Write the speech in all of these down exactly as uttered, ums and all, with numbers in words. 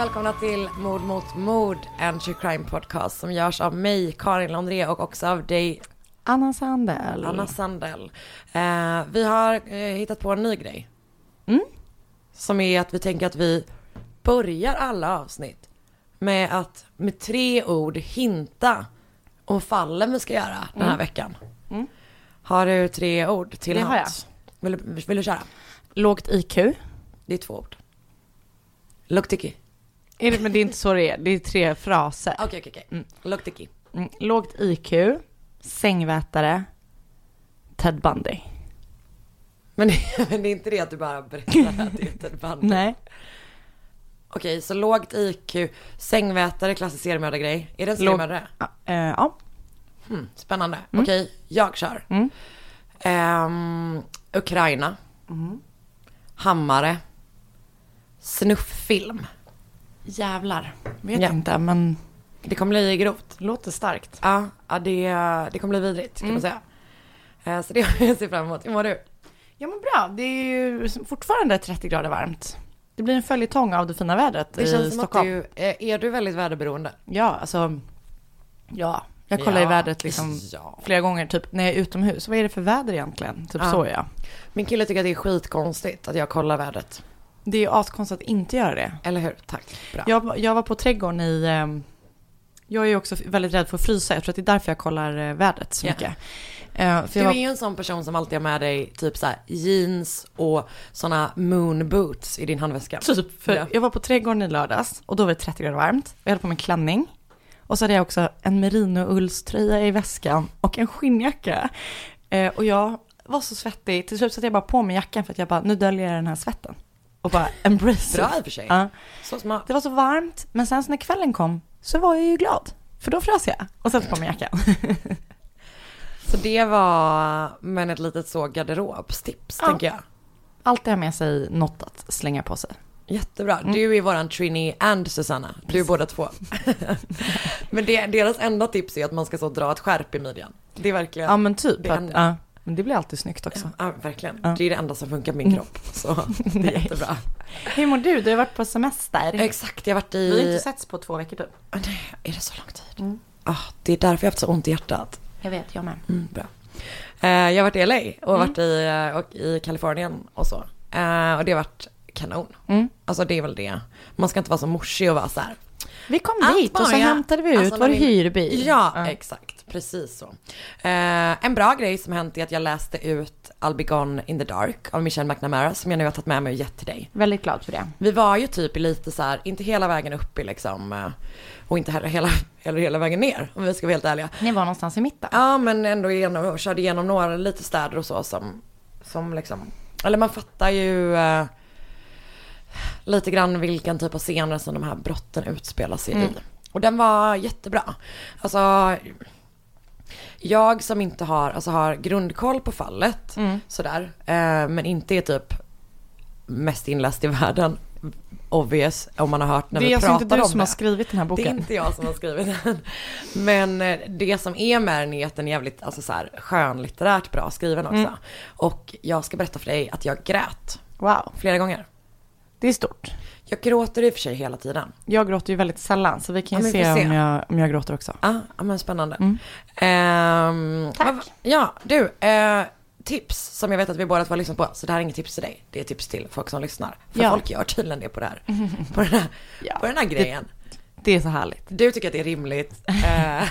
välkomna till Mord mot mord, en true crime podcast som görs av mig, Karin Londré, och också av dig, Anna Sandell. Anna Sandell. Eh, vi har eh, hittat på en ny grej. Mm. Som är att vi tänker att vi börjar alla avsnitt med att med tre ord hinta om fallen vi ska göra mm. den här veckan. Mm. Har du tre ord till det hands? Har jag. Vill, vill du köra? Lågt I Q. Det är två ord. Lukticky. Är det, men det är inte så det är. Det är tre fraser. Okej, okej, okej. Mm. Lukticky. Mm. Lågt I Q. Sängvätare. Ted Bundy. Men det, men det är inte det att du bara berättar att det är Ted Bundy. Nej. Okej, så lågt I Q. Sängvätare, klassisk seriemördargrej. Är det en seriemördare? Ja. Uh, ja. Hmm, spännande. Mm. Okej, jag kör. Mm. Um, Ukraina. Mm. Hammare. Snufffilm. Jävlar. Vet Ja. inte, men Det kommer bli grovt. låter starkt. Ja, ja det, det kommer bli vidrigt kan Mm. man säga. Uh, så det har jag ser fram emot. Hur mår du? Ja, men bra. Det är ju fortfarande trettio grader varmt. Det blir en följetong av det fina vädret Det i känns som Stockholm. att du, är du väldigt väderberoende? Ja, alltså. Ja, jag kollar Ja. i vädret liksom Ja. flera gånger. Typ när jag är utomhus. Vad är det för väder egentligen? Typ Ja. så är jag. Min kille tycker att det är skitkonstigt att jag kollar vädret. Det är ju askonstigt att inte göra det. Eller hur? Tack. Bra. Jag, jag var på trädgården i... Eh, jag är ju också väldigt rädd för att frysa. Jag tror att det är därför jag kollar eh, vädret så Ja. mycket. Eh, för Du jag var, är ju en sån person som alltid har med dig typ så här jeans och såna moon boots i din handväska. typ, för Ja. jag var på trädgården i lördags och då var det trettio grader varmt. Jag hade på mig en klänning. Och så hade jag också en merino-ullströja i väskan och en skinnjacka. Eh, och jag var så svettig. Till slut satte jag bara på mig jackan för att jag bara, nu döljer jag den här svetten. Och bara embrace Bra it. i och för sig. Ja. Så smart. Det var så varmt, men sen så när kvällen kom så var jag ju glad. För då frös jag och satte på mig jackan. Så det var men ett litet så garderobstips Ja. tänker jag. Alltid har med sig något att slänga på sig. Jättebra. Mm. Du är våran Trini and Susanna. Du är båda två. Men det, deras enda tips är att man ska så dra ett skärp i midjan. Det är verkligen. Ja, men typ. Det är Att, en- ja, men det blir alltid snyggt också. Ja, verkligen. Ja. Det är det enda som funkar på min kropp. Så det är Nej. jättebra. Hur mår du? Du har varit på semester. Exakt, jag har varit i... Vi har inte setts på två veckor typ. Ah, nej, är det så lång tid? Mm. Ah, det är därför jag har haft så ont i hjärtat. Jag vet, jag med. Mm, bra. Eh, jag har varit i L A och Mm. varit i, eh, och i Kalifornien och så. Eh, och det har varit kanon. Mm. Alltså det är väl det. Man ska inte vara så morsig och vara så här. Vi kom Allt dit och så bara- hämtade vi ut Alltså, vår när vi- hyrbil. Ja, Ja. exakt. Precis så. Eh, en bra grej som hänt är att jag läste ut I'll Be Gone in the Dark av Michelle McNamara som jag nu har tagit med mig och gett till dig. Väldigt glad för det. Vi var ju typ lite så här, inte hela vägen upp i liksom, eh, och inte heller hela, heller hela vägen ner om vi ska vara helt ärliga. Ni var någonstans i mitten. Ja, men ändå igenom, och körde igenom några lite städer och så som, som liksom, eller man fattar ju eh, lite grann vilken typ av scener som de här brotten utspelar sig Mm. i. Och den var jättebra. Alltså, jag som inte har, alltså har grundkoll på fallet, Mm. sådär, eh, men inte är typ mest inläst i världen, obvious, om man har hört när Det är vi alltså pratar inte du om som det. har skrivit den här Det är boken. inte jag som har skrivit den. Men eh, det som är med den är att den är jävligt alltså så här, skönlitterärt bra skriven också. Mm. Och jag ska berätta för dig att jag grät Wow, flera gånger. det är stort. Jag gråter i och för sig hela tiden. Jag gråter ju väldigt sällan, så vi kan Ja, ju men vi se, får se. Om, jag, om jag gråter också. Ja, ah, men spännande. Mm. Ehm, Tack. vad- Ja, du. Eh, tips som jag vet att vi båda två har lyssnat på. Så det här är inget tips till dig. Det är tips till folk som lyssnar. För Ja. folk gör tydligen det på det här. På den här, Ja, på den här grejen. Det är så härligt. Du tycker att det är rimligt. Eh,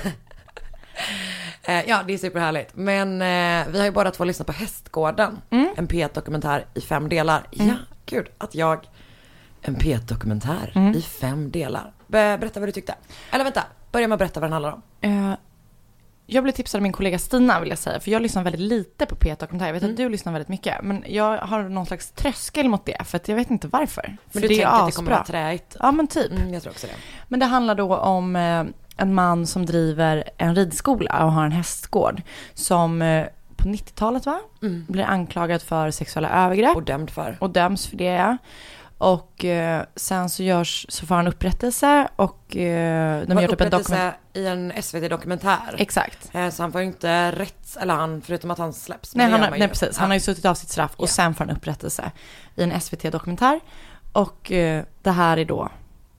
eh, ja, det är superhärligt. Men eh, vi har ju båda två lyssnat på Hästgården. Mm. En P ett-dokumentär i fem delar. Ja, gud. Att jag... En P ett-dokumentär Mm. i fem delar. Be- berätta vad du tyckte. Eller vänta, börja med att berätta vad den handlar om. Eh, jag blev tipsad av min kollega Stina, vill jag säga. För jag lyssnar väldigt lite på P ett-dokumentär. Jag vet Mm. att du lyssnar väldigt mycket. Men jag har någon slags tröskel mot det. För att jag vet inte varför. Men för du det tänker är att det kommer asbra. vara träigt? Ja, men typ. Mm, jag tror också det. Men det handlar då om eh, en man som driver en ridskola och har en hästgård. Som eh, på nittiotalet va? Mm. Blir anklagad för sexuella övergrepp. Och dömd för. Och döms för det, ja. Och eh, sen så görs, så får han upprättelse och eh, de Var gör typ en upprättelse dokument. i en S V T-dokumentär. Exakt. Eh, Så han får ju inte rätt, eller han, förutom att han släpps. Nej, Men det han, gör har- man nej ju. precis. Han Ja. har ju suttit av sitt straff och Ja. sen får han upprättelse i en S V T-dokumentär. Och eh, det här är då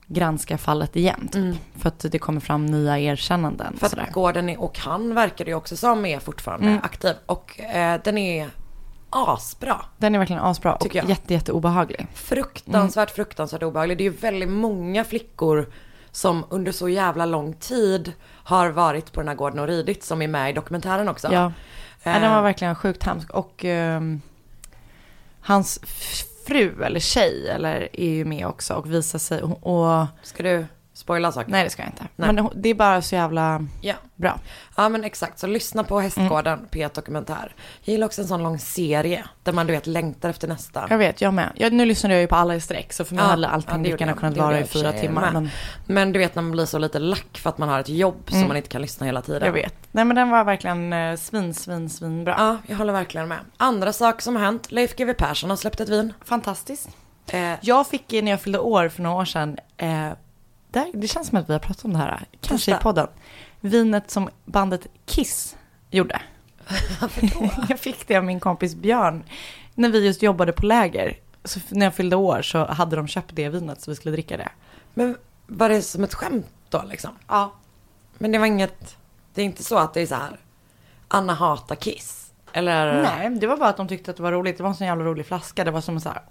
granska fallet igen. Typ. Mm. För att det kommer fram nya erkännanden. För att Gordon är, och han verkar det också som är fortfarande mm. aktiv. Och eh, den är asbra. Den är verkligen asbra och jag. jätte, jätte obehaglig. Fruktansvärt, mm. fruktansvärt obehaglig. Det är ju väldigt många flickor som under så jävla lång tid har varit på den här gården och ridit, som är med i dokumentären också. Ja, eh. ja den var verkligen sjukt hemsk. Och eh, hans fru eller tjej eller är ju med också och visar sig. Och... Ska du spoila saker? Nej, det ska jag inte. Nej. Men det är bara så jävla ja. bra. Ja, men exakt. Så lyssna på Hästgården, mm. P ett Dokumentär. Jag gillar också en sån lång serie där man, du vet, längtar efter nästa. Jag vet, jag med. Jag, nu lyssnar jag ju på alla i sträck, så för mig ja, hade allting ja, lika kunnat vara i fyra timmar. Men... men du vet, när man blir så lite lack för att man har ett jobb mm. som man inte kan lyssna hela tiden. Jag vet. Nej, men den var verkligen eh, svin, svin, svin bra. Ja, jag håller verkligen med. Andra saker som har hänt. Leif G W Persson har släppt ett vin. Fantastiskt. Eh. Jag fick när jag fyllde år för några år sedan... Eh, Det, det känns som att vi har pratat om det här, kanske i podden. Vinet som bandet Kiss gjorde. Jag fick det av min kompis Björn. När vi just jobbade på läger. Så när jag fyllde år så hade de köpt det vinet så vi skulle dricka det. Men var det som ett skämt då liksom? Ja. Men det var inget, det är inte så att det är så här, Anna hatar Kiss? Eller... Nej, det var bara att de tyckte att det var roligt. Det var en sån jävla rolig flaska. Det var som så här...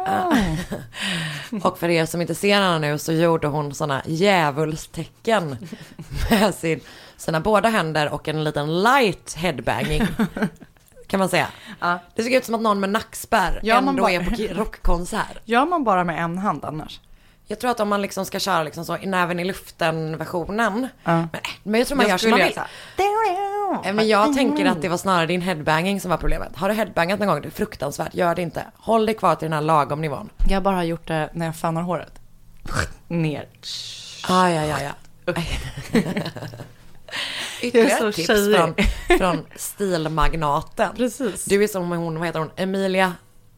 Och för er som inte ser henne nu så gjorde hon såna djävulstecken med sin, sina båda händer och en liten light headbanging. Kan man säga. Ja. Det såg ut som att någon med nackspärr ja, ändå bara... är på rockkonsert. Gör man bara med en hand annars? Jag tror att om man liksom ska köra liksom så i näven i luften versionen. Ja. Men, men jag tror man jag gör som man vill. Men jag tänker att det var snarare din headbanging som var problemet. Har du headbangat någon gång? Det är fruktansvärt. Gör det inte. Håll dig kvar till den här lagom nivån. Jag bara har gjort det när jag fannar håret. Ner. Ah, ja, ja, ja. Ytterligare tips från, från stilmagnaten. Precis. Du är som hon, vad heter hon? Emilia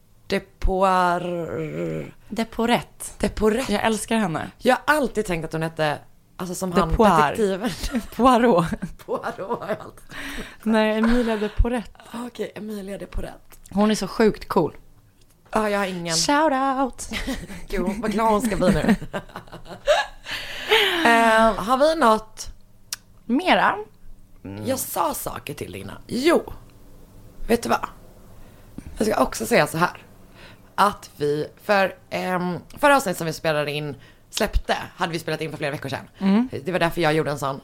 Depoir... Deporet. Deporet. Jag älskar henne. Jag har alltid tänkt att hon hette... Alltså som han detektiven. Poirot. Poirot har jag alltid. Nej, Emilia Deporet. Okej, okay, Emilia Deporet. Hon är så sjukt cool. Ja, ah, jag har ingen. Shout out. Gud, vad glad hon ska bli nu. uh, har vi något... Mera? Mm. Jag sa saker till dig innan. Jo, vet du vad? Jag ska också säga så här. Att vi, för um, förra avsnitt som vi spelade in, släppte, hade vi spelat in för flera veckor sedan. Mm. Det var därför jag gjorde en sån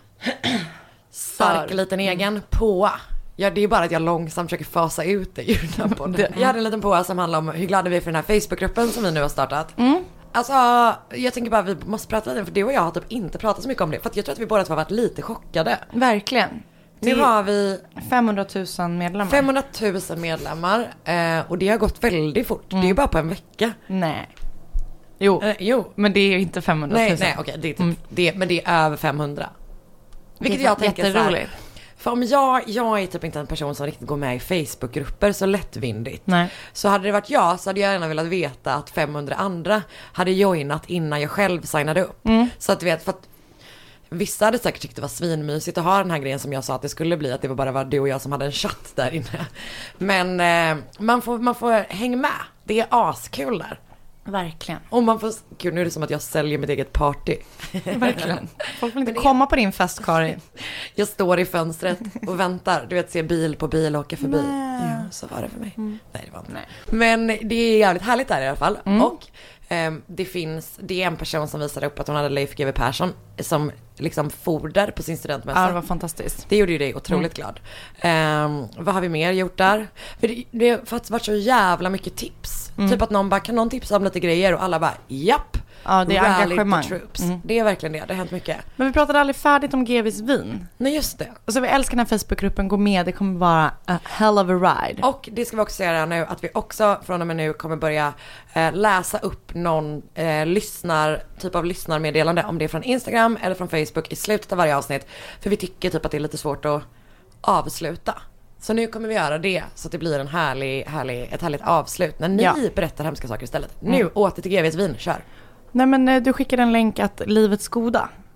stark liten egen påa. Ja, det är bara att jag långsamt försöker fasa ut det ljuden på det. Jag hade en liten påa som handlar om hur glada vi är för den här Facebookgruppen som vi nu har startat. Mm. Alltså, jag tänker bara att vi måste prata lite, för du och jag har typ inte pratat så mycket om det. För att jag tror att vi båda har varit lite chockade. Verkligen. Nu har vi femhundratusen medlemmar. femhundratusen medlemmar. Eh, och det har gått väldigt fort. Mm. Det är ju bara på en vecka. Nej. Jo, eh, jo. Men det är ju inte femhundratusen. Nej, nej, okej. Det är typ, mm. det, men det är över femhundra. Vilket jag tänker så här. För om jag, jag är typ inte en person som riktigt går med i Facebookgrupper så lättvindigt. Nej. Så hade det varit jag så hade jag gärna velat veta att femhundra andra hade joinat innan jag själv signade upp. Mm. Så att du vet, för att vissa hade säkert tyckt det var svinmysigt att ha den här grejen som jag sa att det skulle bli. Att det var bara var du och jag som hade en chatt där inne. Men eh, man, får, man får hänga med. Det är askul där. Verkligen. Och man får, gud, nu är det som att jag säljer mitt eget party. Verkligen. Folk vill inte det... komma på din fest, Karin. Jag står i fönstret och väntar. Du vet, ser bil på bil åka förbi. Nej. Ja, så var det för mig. Mm. Nej, det var inte. Nej. Men det är jävligt härligt där i alla fall. Mm. Och eh, det finns, det är en person som visade upp att hon hade Leif G W Persson som liksom foder på sin studentmässa. Ja, det var fantastiskt. Det gjorde ju dig otroligt mm. glad. Eh, vad har vi mer gjort där? För det, det har faktiskt varit så jävla mycket tips. Mm. Typ att någon bara, kan någon tipsa om lite grejer? Och alla bara, japp. Ja, det är engagemang. Mm. Det är verkligen det, det har hänt mycket. Men vi pratade aldrig färdigt om G V:s vin. Nej, just det. Och så vi älskar den här Facebookgruppen, gå med, det kommer vara a hell of a ride. Och det ska vi också säga nu, att vi också från och med nu kommer börja eh, läsa upp någon eh, lyssnar, typ av lyssnarmeddelande, om det är från Instagram eller från Facebook i slutet av varje avsnitt. För vi tycker typ att det är lite svårt att avsluta. Så nu kommer vi göra det så att det blir en härlig, härlig, ett härligt avslut när ni ja. berättar hemska saker istället. Mm. Nu åter till G V:s vin, kör. Nej, men du skickade en länk att Livets Goda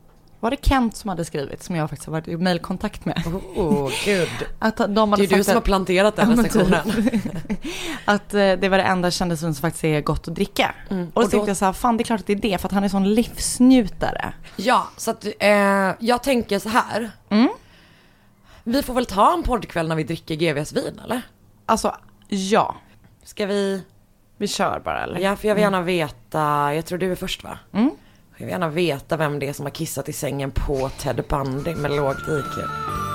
var det Kent som hade skrivit, som jag faktiskt har varit i mejlkontakt med. Åh, oh, gud. Att de hade det är du som har planterat den här sektionen. Att eh, det var det enda kändisvin som faktiskt är gott att dricka. Mm. Och, och då tänkte jag så här, fan det är klart att det är det, för att han är sån livsnjutare. Ja, så att eh, jag tänker så här. Mm. Vi får väl ta en poddkväll när vi dricker G Vs vin, eller? Alltså, ja. Ska vi... Vi kör bara, eller? Ja, för jag vill gärna veta... Jag tror du är först, va? Mm. Jag vill gärna veta vem det är som har kissat i sängen på Ted Bundy med lågt I Q.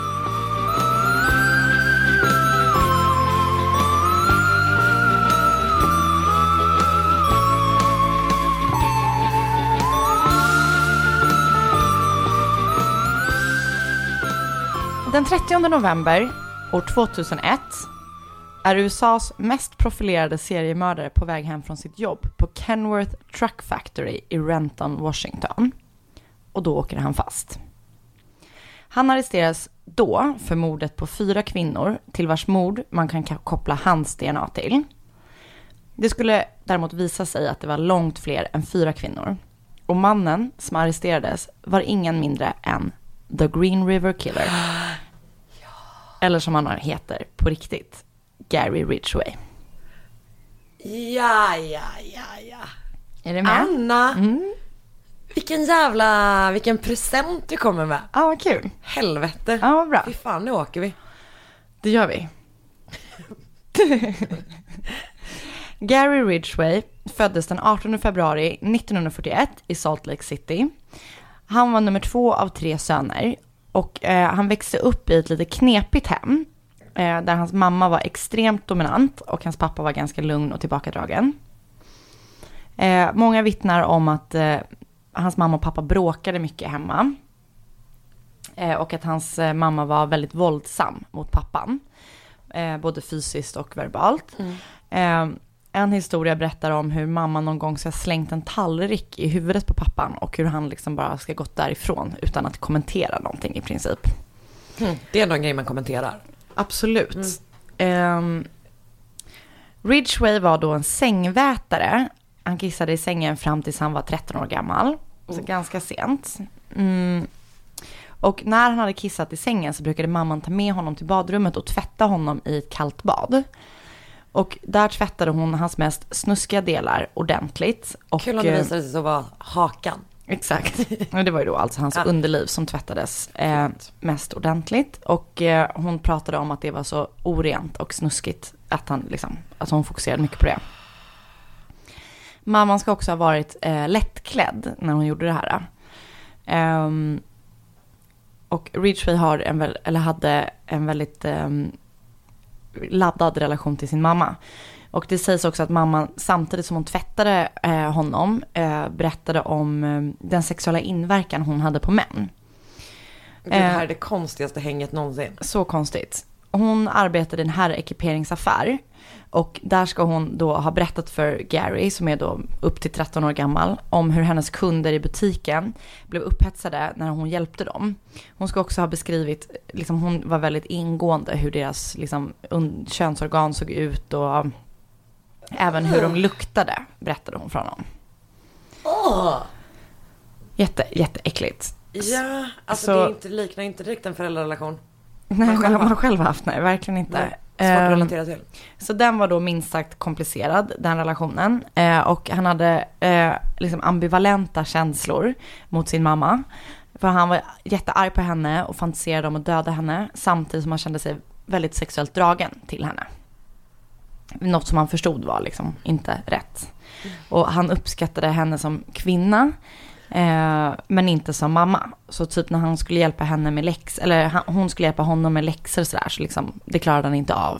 Den trettionde november år tvåtusenett är U S A:s mest profilerade seriemördare på väg hem från sitt jobb på Kenworth Truck Factory i Renton, Washington. Och då åker han fast. Han arresteras då för mordet på fyra kvinnor till vars mord man kan koppla hans D N A till. Det skulle däremot visa sig att det var långt fler än fyra kvinnor. Och mannen som arresterades var ingen mindre än The Green River Killer. Ja. Eller som han heter på riktigt, Gary Ridgway. Ja, ja, ja, ja. Är det med? Anna, mm. vilken jävla, vilken present du kommer med. Ja, ah, vad kul. Helvete. Ja, ah, vad bra. Fy fan, nu åker vi. Det gör vi. Gary Ridgway föddes den artonde februari nittonhundrafyrtioett i Salt Lake City. Han var nummer två av tre söner och eh, han växte upp i ett lite knepigt hem eh, där hans mamma var extremt dominant och hans pappa var ganska lugn och tillbakadragen. Eh, många vittnar om att eh, hans mamma och pappa bråkade mycket hemma eh, och att hans eh, mamma var väldigt våldsam mot pappan, eh, både fysiskt och verbalt. Mm. Eh, En historia berättar om hur mamma någon gång ska ha slängt en tallrik i huvudet på pappan och hur han liksom bara ska gått därifrån utan att kommentera någonting i princip. Mm, det är ändå en grej man kommenterar. Absolut. Mm. Um, Ridgway var då en sängvätare. Han kissade i sängen fram tills han var tretton år gammal. Så oh. ganska sent. Mm. Och när han hade kissat i sängen så brukade mamman ta med honom till badrummet och tvätta honom i ett kallt bad. Och där tvättade hon hans mest snuskiga delar ordentligt. Och, kul om det visade sig så var hakan. Exakt. Och det var ju då alltså hans ja. underliv som tvättades eh, mest ordentligt. Och eh, hon pratade om att det var så orent och snuskigt att, han, liksom, att hon fokuserade mycket på det. Mamman ska också ha varit eh, lättklädd när hon gjorde det här. Um, och Ridgway har en, eller hade en väldigt... Um, laddad relation till sin mamma. Och det sägs också att mamman samtidigt som hon tvättade eh, honom eh, berättade om eh, den sexuella inverkan hon hade på män. Det här är det konstigaste hänget någonsin. Så konstigt. Hon arbetade i en herrekiperingaffär och där ska hon då ha berättat för Gary, som är då upp till tretton år gammal, om hur hennes kunder i butiken blev upphetsade när hon hjälpte dem. Hon ska också ha beskrivit, liksom, hon var väldigt ingående hur deras liksom, un- könsorgan såg ut och um, även hur de luktade, berättade hon från dem. Åh! Jätte, jätteäckligt. Ja, alltså så, det är inte, liknar inte direkt en föräldrarelation. Nej, man själv, man själv haft, nej, verkligen inte. Nej. Svårt att relatera till. Så den var då minst sagt komplicerad, den relationen. Eh, och han hade eh, liksom ambivalenta känslor mot sin mamma. För han var jättearg på henne och fantiserade om att döda henne. Samtidigt som han kände sig väldigt sexuellt dragen till henne. Något som han förstod var liksom inte rätt. Mm. Och han uppskattade henne som kvinna. Eh, men inte som mamma. Så typ när han skulle hjälpa henne med läx eller han, hon skulle hjälpa honom med läxor så där, så liksom det klarade han inte av.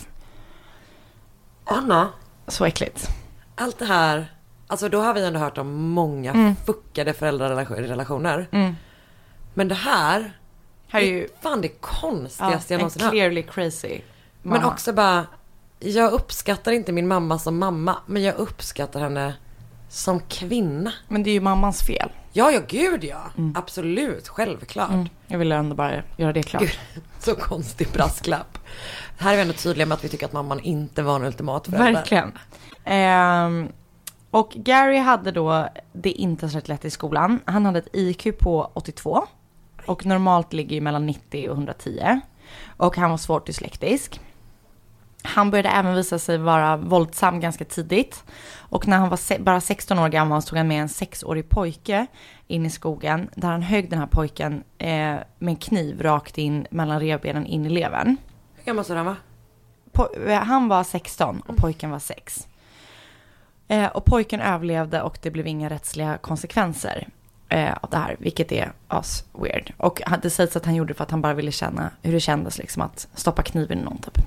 Anna, så äckligt. Allt det här, alltså då har vi ändå hört om många mm. fuckade föräldrarelationer. Mm. Men det här, här är ju fan det konstigaste ja, jag någonsin hört. Clearly crazy mamma. Men också bara, jag uppskattar inte min mamma som mamma, men jag uppskattar henne som kvinna. Men det är ju mammans fel. Ja, ja, gud ja. Mm. Absolut, självklart. Mm. Jag vill ändå bara göra det klart. Gud, så konstig brasklapp. Här är vi ändå tydliga med att vi tycker att mamman inte var en ultimat förälder. Verkligen. Ehm, och Gary hade då det inte så rätt lätt i skolan. Han hade ett I Q på åttiotvå. Och normalt ligger ju mellan nittio och hundratio. Och han var svårt dyslektisk. Han började även visa sig vara våldsam ganska tidigt. Och när han var se- bara sexton år gammal så tog han med en sexårig pojke in i skogen. Där han högg den här pojken eh, med en kniv rakt in mellan revbenen in i levern. Hur gammal så han var? Po- han var sexton och pojken var sex. Eh, och pojken överlevde och det blev inga rättsliga konsekvenser eh, av det här. Vilket är as weird. Och det sägs att han gjorde det för att han bara ville känna hur det kändes liksom att stoppa kniven i någon typ.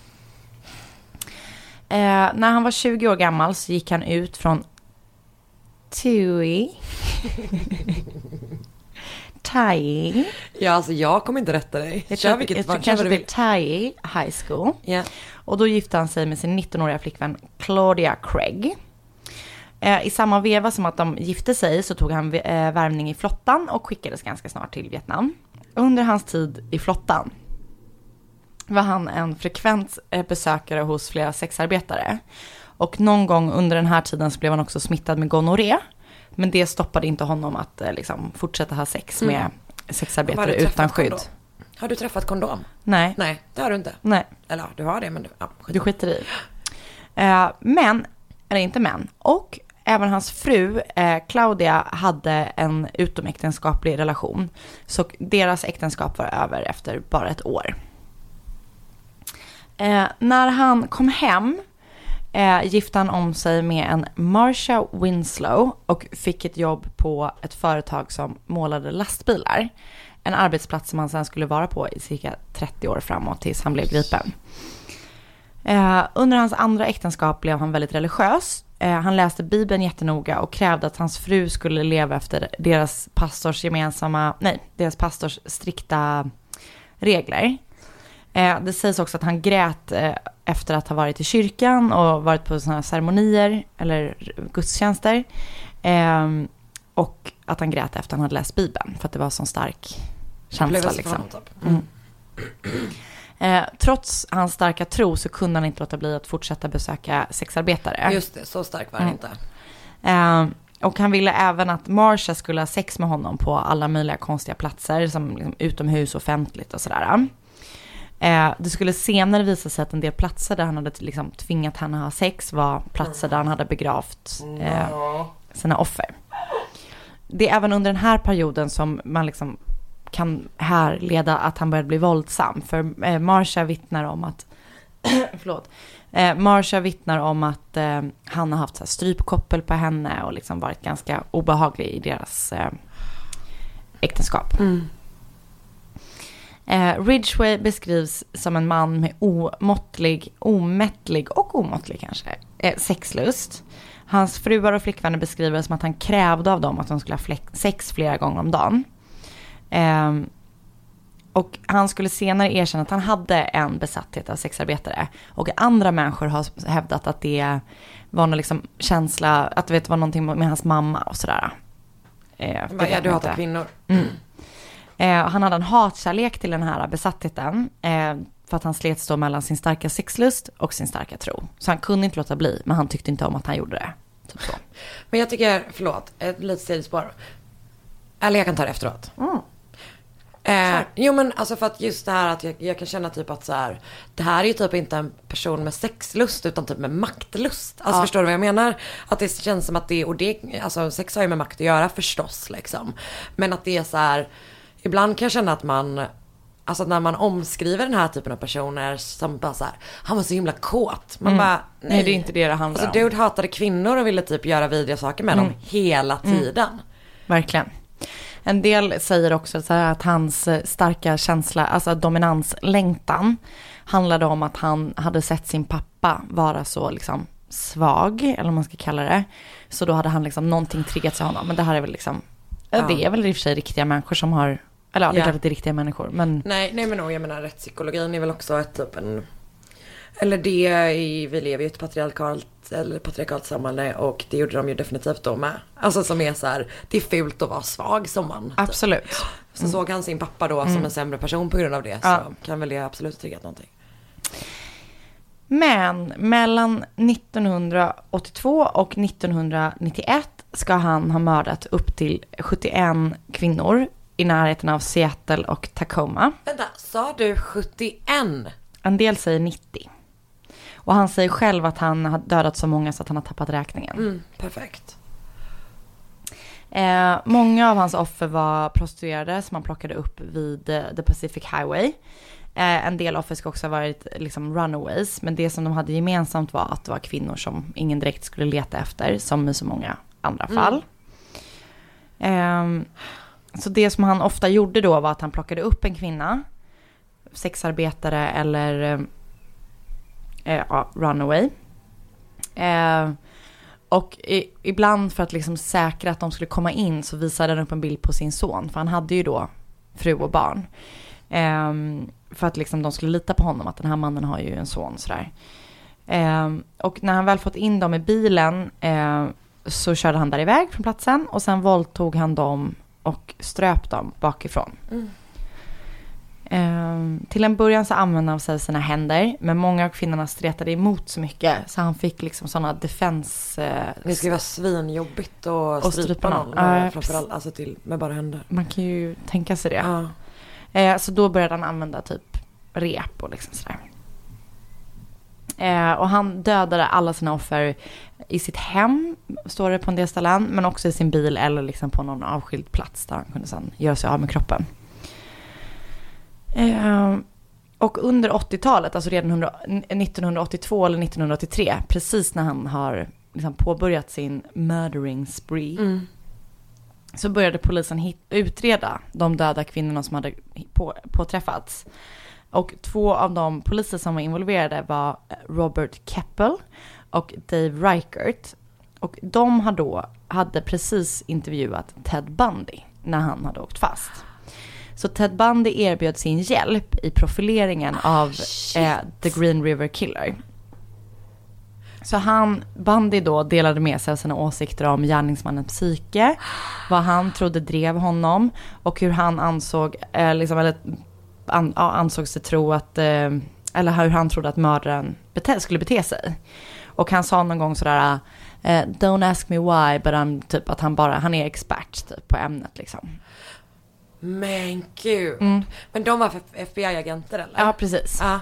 Eh, när han var tjugo år gammal så gick han ut från Tui. Tai. Ja, alltså jag kommer inte rätta dig. Jag tror, vilket, jag tror kanske det är Tai High School. Yeah. Och då gifte han sig med sin nittonåriga flickvän Claudia Craig. Eh, I samma veva som att de gifte sig så tog han eh, värvning i flottan och skickades ganska snart till Vietnam. Under hans tid i flottan var han en frekvent besökare hos flera sexarbetare. Och någon gång under den här tiden så blev han också smittad med gonorré. Men det stoppade inte honom att liksom, fortsätta ha sex med mm. sexarbetare utan skydd. Kondom? Har du träffat kondom? Nej. Nej, det har du inte. Nej. Eller du har det, men du, ja, skit. Du skiter i. Uh, men, eller inte men. Och även hans fru, eh, Claudia, hade en utomäktenskaplig relation. Så deras äktenskap var över efter bara ett år. Eh, när han kom hem eh, gifte han om sig med en Marsha Winslow och fick ett jobb på ett företag som målade lastbilar. En arbetsplats som han sen skulle vara på i cirka trettio år framåt tills han blev gripen. Eh, under hans andra äktenskap blev han väldigt religiös. Eh, han läste Bibeln jättenoga och krävde att hans fru skulle leva efter deras pastors gemensamma, nej, deras pastors strikta regler. Eh, det sägs också att han grät eh, efter att ha varit i kyrkan och varit på sådana här ceremonier eller gudstjänster. Eh, och att han grät efter att han hade läst Bibeln för att det var så stark känsla. Liksom. Mm. Eh, trots hans starka tro så kunde han inte låta bli att fortsätta besöka sexarbetare. Just det, så stark var han mm. inte. Eh, och han ville även att Marsha skulle ha sex med honom på alla möjliga konstiga platser som liksom, utomhus, offentligt och sådär. Eh, det skulle senare visa sig att en del platser där han hade liksom, tvingat henne att ha sex var platser där han hade begravt eh, sina offer. Det är även under den här perioden som man liksom kan härleda att han började bli våldsam. För eh, Marsha vittnar om att förlåt. Eh, Marsha vittnar om att eh, han har haft så här, strypkoppel på henne och liksom varit ganska obehaglig i deras eh, äktenskap. Mm. Eh, Ridgway beskrivs som en man med omåttlig, omättlig och omåttlig kanske eh, sexlust. Hans fruar och flickvänner beskriver som att han krävde av dem att de skulle ha flex- sex flera gånger om dagen. Eh, och han skulle senare erkänna att han hade en besatthet av sexarbetare. Och andra människor har hävdat att det var någon liksom känsla, att det vet, var någonting med hans mamma och sådär. Eh, ja, du hatar kvinnor. Mm. Eh, han hade en hatkärlek till den här besattheten eh, för att han slets då mellan sin starka sexlust och sin starka tro. Så han kunde inte låta bli, men han tyckte inte om att han gjorde det. Typ så. Men jag tycker, förlåt, ett litet sidospår. Eller jag kan ta det efteråt. Mm. Eh, jo men alltså för att just det här att jag, jag kan känna typ att så här, det här är ju typ inte en person med sexlust utan typ med maktlust. Alltså ja. Förstår du vad jag menar? Att det känns som att det, och det, alltså sex har ju med makt att göra förstås liksom. Men att det är så här, ibland kan jag känna att man, alltså när man omskriver den här typen av personer som bara så här, han var så himla kåt. Man mm. bara, nej. nej det är inte det det handlar alltså, om. Dude hatade kvinnor och ville typ göra vidriga saker med mm. dem hela tiden. Mm. Verkligen. En del säger också så här att hans starka känsla, alltså dominanslängtan, handlade om att han hade sett sin pappa vara så liksom svag, eller vad man ska kalla det. Så då hade han liksom någonting triggat i honom. Men det här är väl liksom, ja. det är väl i och för sig riktiga människor som har, eller ja, det är klart att det är riktiga människor. Men... Nej, nej men nog, jag menar rättspsykologin är väl också ett typ en, eller det i, vi lever ju i ett patriarkalt eller patriarkalt samhälle och det gjorde de ju definitivt då med. Alltså som är så här, det är fult att vara svag som man. Absolut. Typ. Så mm. såg han sin pappa då som mm. en sämre person på grund av det, ja. Så kan väl det absolut trigga någonting. Men mellan nittonhundraåttiotvå och nittonhundranittioett ska han ha mördat upp till sjuttioen kvinnor i närheten av Seattle och Tacoma. Vänta, sa du sjuttioen? En del säger nittio. Och han säger själv att han har dödat så många så att han har tappat räkningen. Mm, perfekt. Eh, många av hans offer var prostituerade som han plockade upp vid uh, the Pacific Highway. Eh, en del offer ska också ha varit liksom runaways. Men det som de hade gemensamt var att det var kvinnor som ingen direkt skulle leta efter. Som i så många andra fall. Mm. Eh, så det som han ofta gjorde då var att han plockade upp en kvinna. Sexarbetare eller eh, ja, runaway. Eh, och i, ibland för att liksom säkra att de skulle komma in så visade han upp en bild på sin son. För han hade ju då fru och barn. Eh, för att liksom de skulle lita på honom att den här mannen har ju en son. Sådär. Eh, och när han väl fått in dem i bilen eh, så körde han där iväg från platsen. Och sen våldtog han dem och ströp dem bakifrån. Mm. Uh, till en början så använde han sig av sina händer. Men många av kvinnorna stretade emot så mycket. Så han fick liksom sådana defense... Uh, det skulle vara svinjobbigt och, och strypa någon. Uh, framförallt alltså till, med bara händer. Man kan ju tänka sig det. Uh. Uh, så då började han använda typ rep och liksom sådär. Uh, och han dödade alla sina offer i sitt hem, står det på en del ställen. Men också i sin bil eller liksom på någon avskild plats där han kunde sedan göra sig av med kroppen. Uh, och under åttiotalet, alltså redan nittonhundraåttiotvå eller nittonhundraåttiotre, precis när han har liksom påbörjat sin murdering spree, mm. så började polisen hit- utreda de döda kvinnorna som hade på- påträffats. Och två av de poliser som var involverade var Robert Keppel och Dave Reichert. Och de hade då hade precis intervjuat Ted Bundy när han hade åkt fast. Så Ted Bundy erbjöd sin hjälp i profileringen av eh, The Green River Killer. Så han, Bundy då delade med sig av sina åsikter om gärningsmannens psyke, vad han trodde drev honom och hur han ansåg, eh, liksom, eller, an, ja, ansåg sig tro att, eh, eller hur han trodde att mördaren bete, skulle bete sig. Och han sa någon gång sådär, eh, don't ask me why, but I'm, typ att han bara, han är expert typ, på ämnet liksom. Men gud. Mm. Men de var för F B I-agenter eller? Ja, precis. Ja.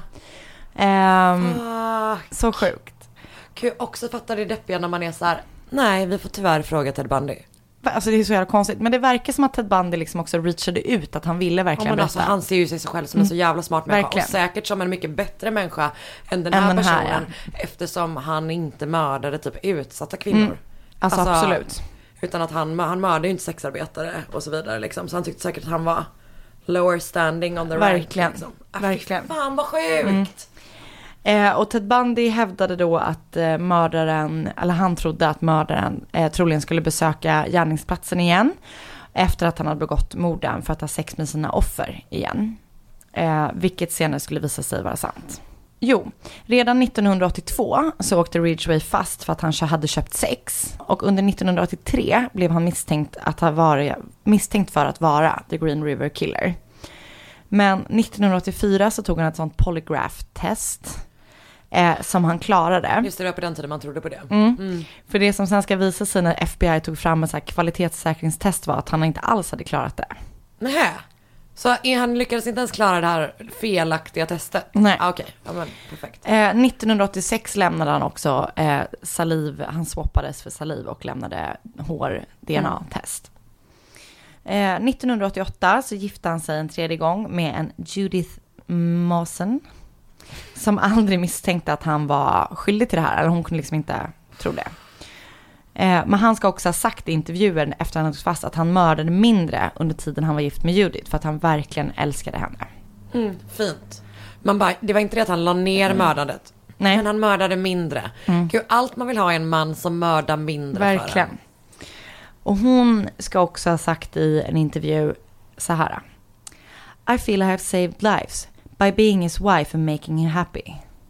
Um, så sjukt. Gud, också fattar det deppiga när man är så här: nej, vi får tyvärr fråga Ted Bundy. Alltså det är så jävla konstigt. Men det verkar som att Ted Bundy liksom också reachade ut, att han ville verkligen ja, men alltså, han ser ju sig själv som en så jävla smart människa. Verkligen. Och säkert som en mycket bättre människa än den här än den personen. Här, ja. Eftersom han inte mördade typ utsatta kvinnor. Mm. Alltså, alltså absolut. Utan att han, han mördade ju inte sexarbetare och så vidare liksom. Så han tyckte säkert att han var lower standing on the verkligen. rank liksom. Ah, verkligen. Fan vad sjukt. Mm. Eh, och Ted Bundy hävdade då att eh, mördaren, eller han trodde att mördaren eh, troligen skulle besöka gärningsplatsen igen efter att han hade begått morden för att ha sex med sina offer igen. Eh, vilket senare skulle visa sig vara sant. Jo, redan nittonhundraåttiotvå så åkte Ridgway fast för att han hade köpt sex. Och under nittonhundraåttiotre blev han misstänkt, att ha varit, misstänkt för att vara The Green River Killer. Men nittonhundraåttiofyra så tog han ett sånt polygraph-test eh, som han klarade. Just det, det var på den tiden man trodde på det. Mm. Mm. För det som sen ska visa sig när F B I tog fram en så här kvalitetssäkringstest var att han inte alls hade klarat det. Nähä. Så han lyckades inte ens klara det här felaktiga testet? Nej. Ah, okej, okay. Ja, men perfekt. Eh, nittonhundraåttiosex lämnade han också eh, saliv, han swappades för saliv och lämnade hår-D N A-test. Eh, nittonhundraåttioåtta så gifte han sig en tredje gång med en Judith Mawson som aldrig misstänkte att han var skyldig till det här, eller hon kunde liksom inte tro det. Eh, men han ska också ha sagt i intervjuer efter han hade fast att han mördade mindre under tiden han var gift med Judith för att han verkligen älskade henne. Mm, fint. Man bara, det var inte det att han la ner mm. mördandet. Nej. Men han mördade mindre. Mm. Gud, allt man vill ha är en man som mördar mindre. Verkligen. För och hon ska också ha sagt i en intervju så här: I feel I have saved lives by being his wife and making him happy.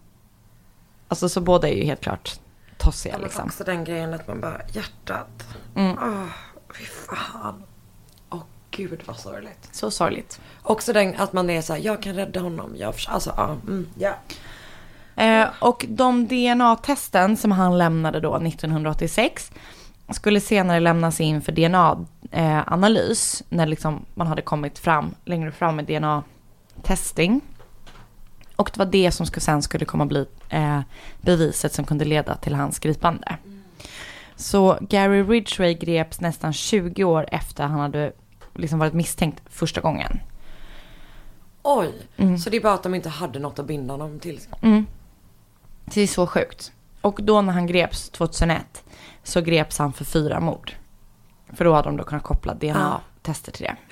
Alltså så båda är ju helt klart tossiga ja, liksom. Också den grejen att man bara, hjärtat. Mm. Åh, fy fan. Åh gud vad sorgligt. Så sorgligt. Också den att man är så här, jag kan rädda honom. Jag, alltså, ja. Mm, ja. Eh, och de D N A-testen som han lämnade då nittonhundraåttiosex skulle senare lämnas in för D N A-analys när liksom man hade kommit fram längre fram med D N A-testing. Och det var det som skulle, sen skulle komma bli eh, beviset som kunde leda till hans gripande. Mm. Så Gary Ridgway greps nästan tjugo år efter han hade liksom varit misstänkt första gången. Oj, mm. så det är bara att de inte hade något att binda honom till. Mm. Det är så sjukt. Och då när han greps tjugohundraett så greps han för fyra mord. För då hade de då kunnat koppla D N A-tester till det.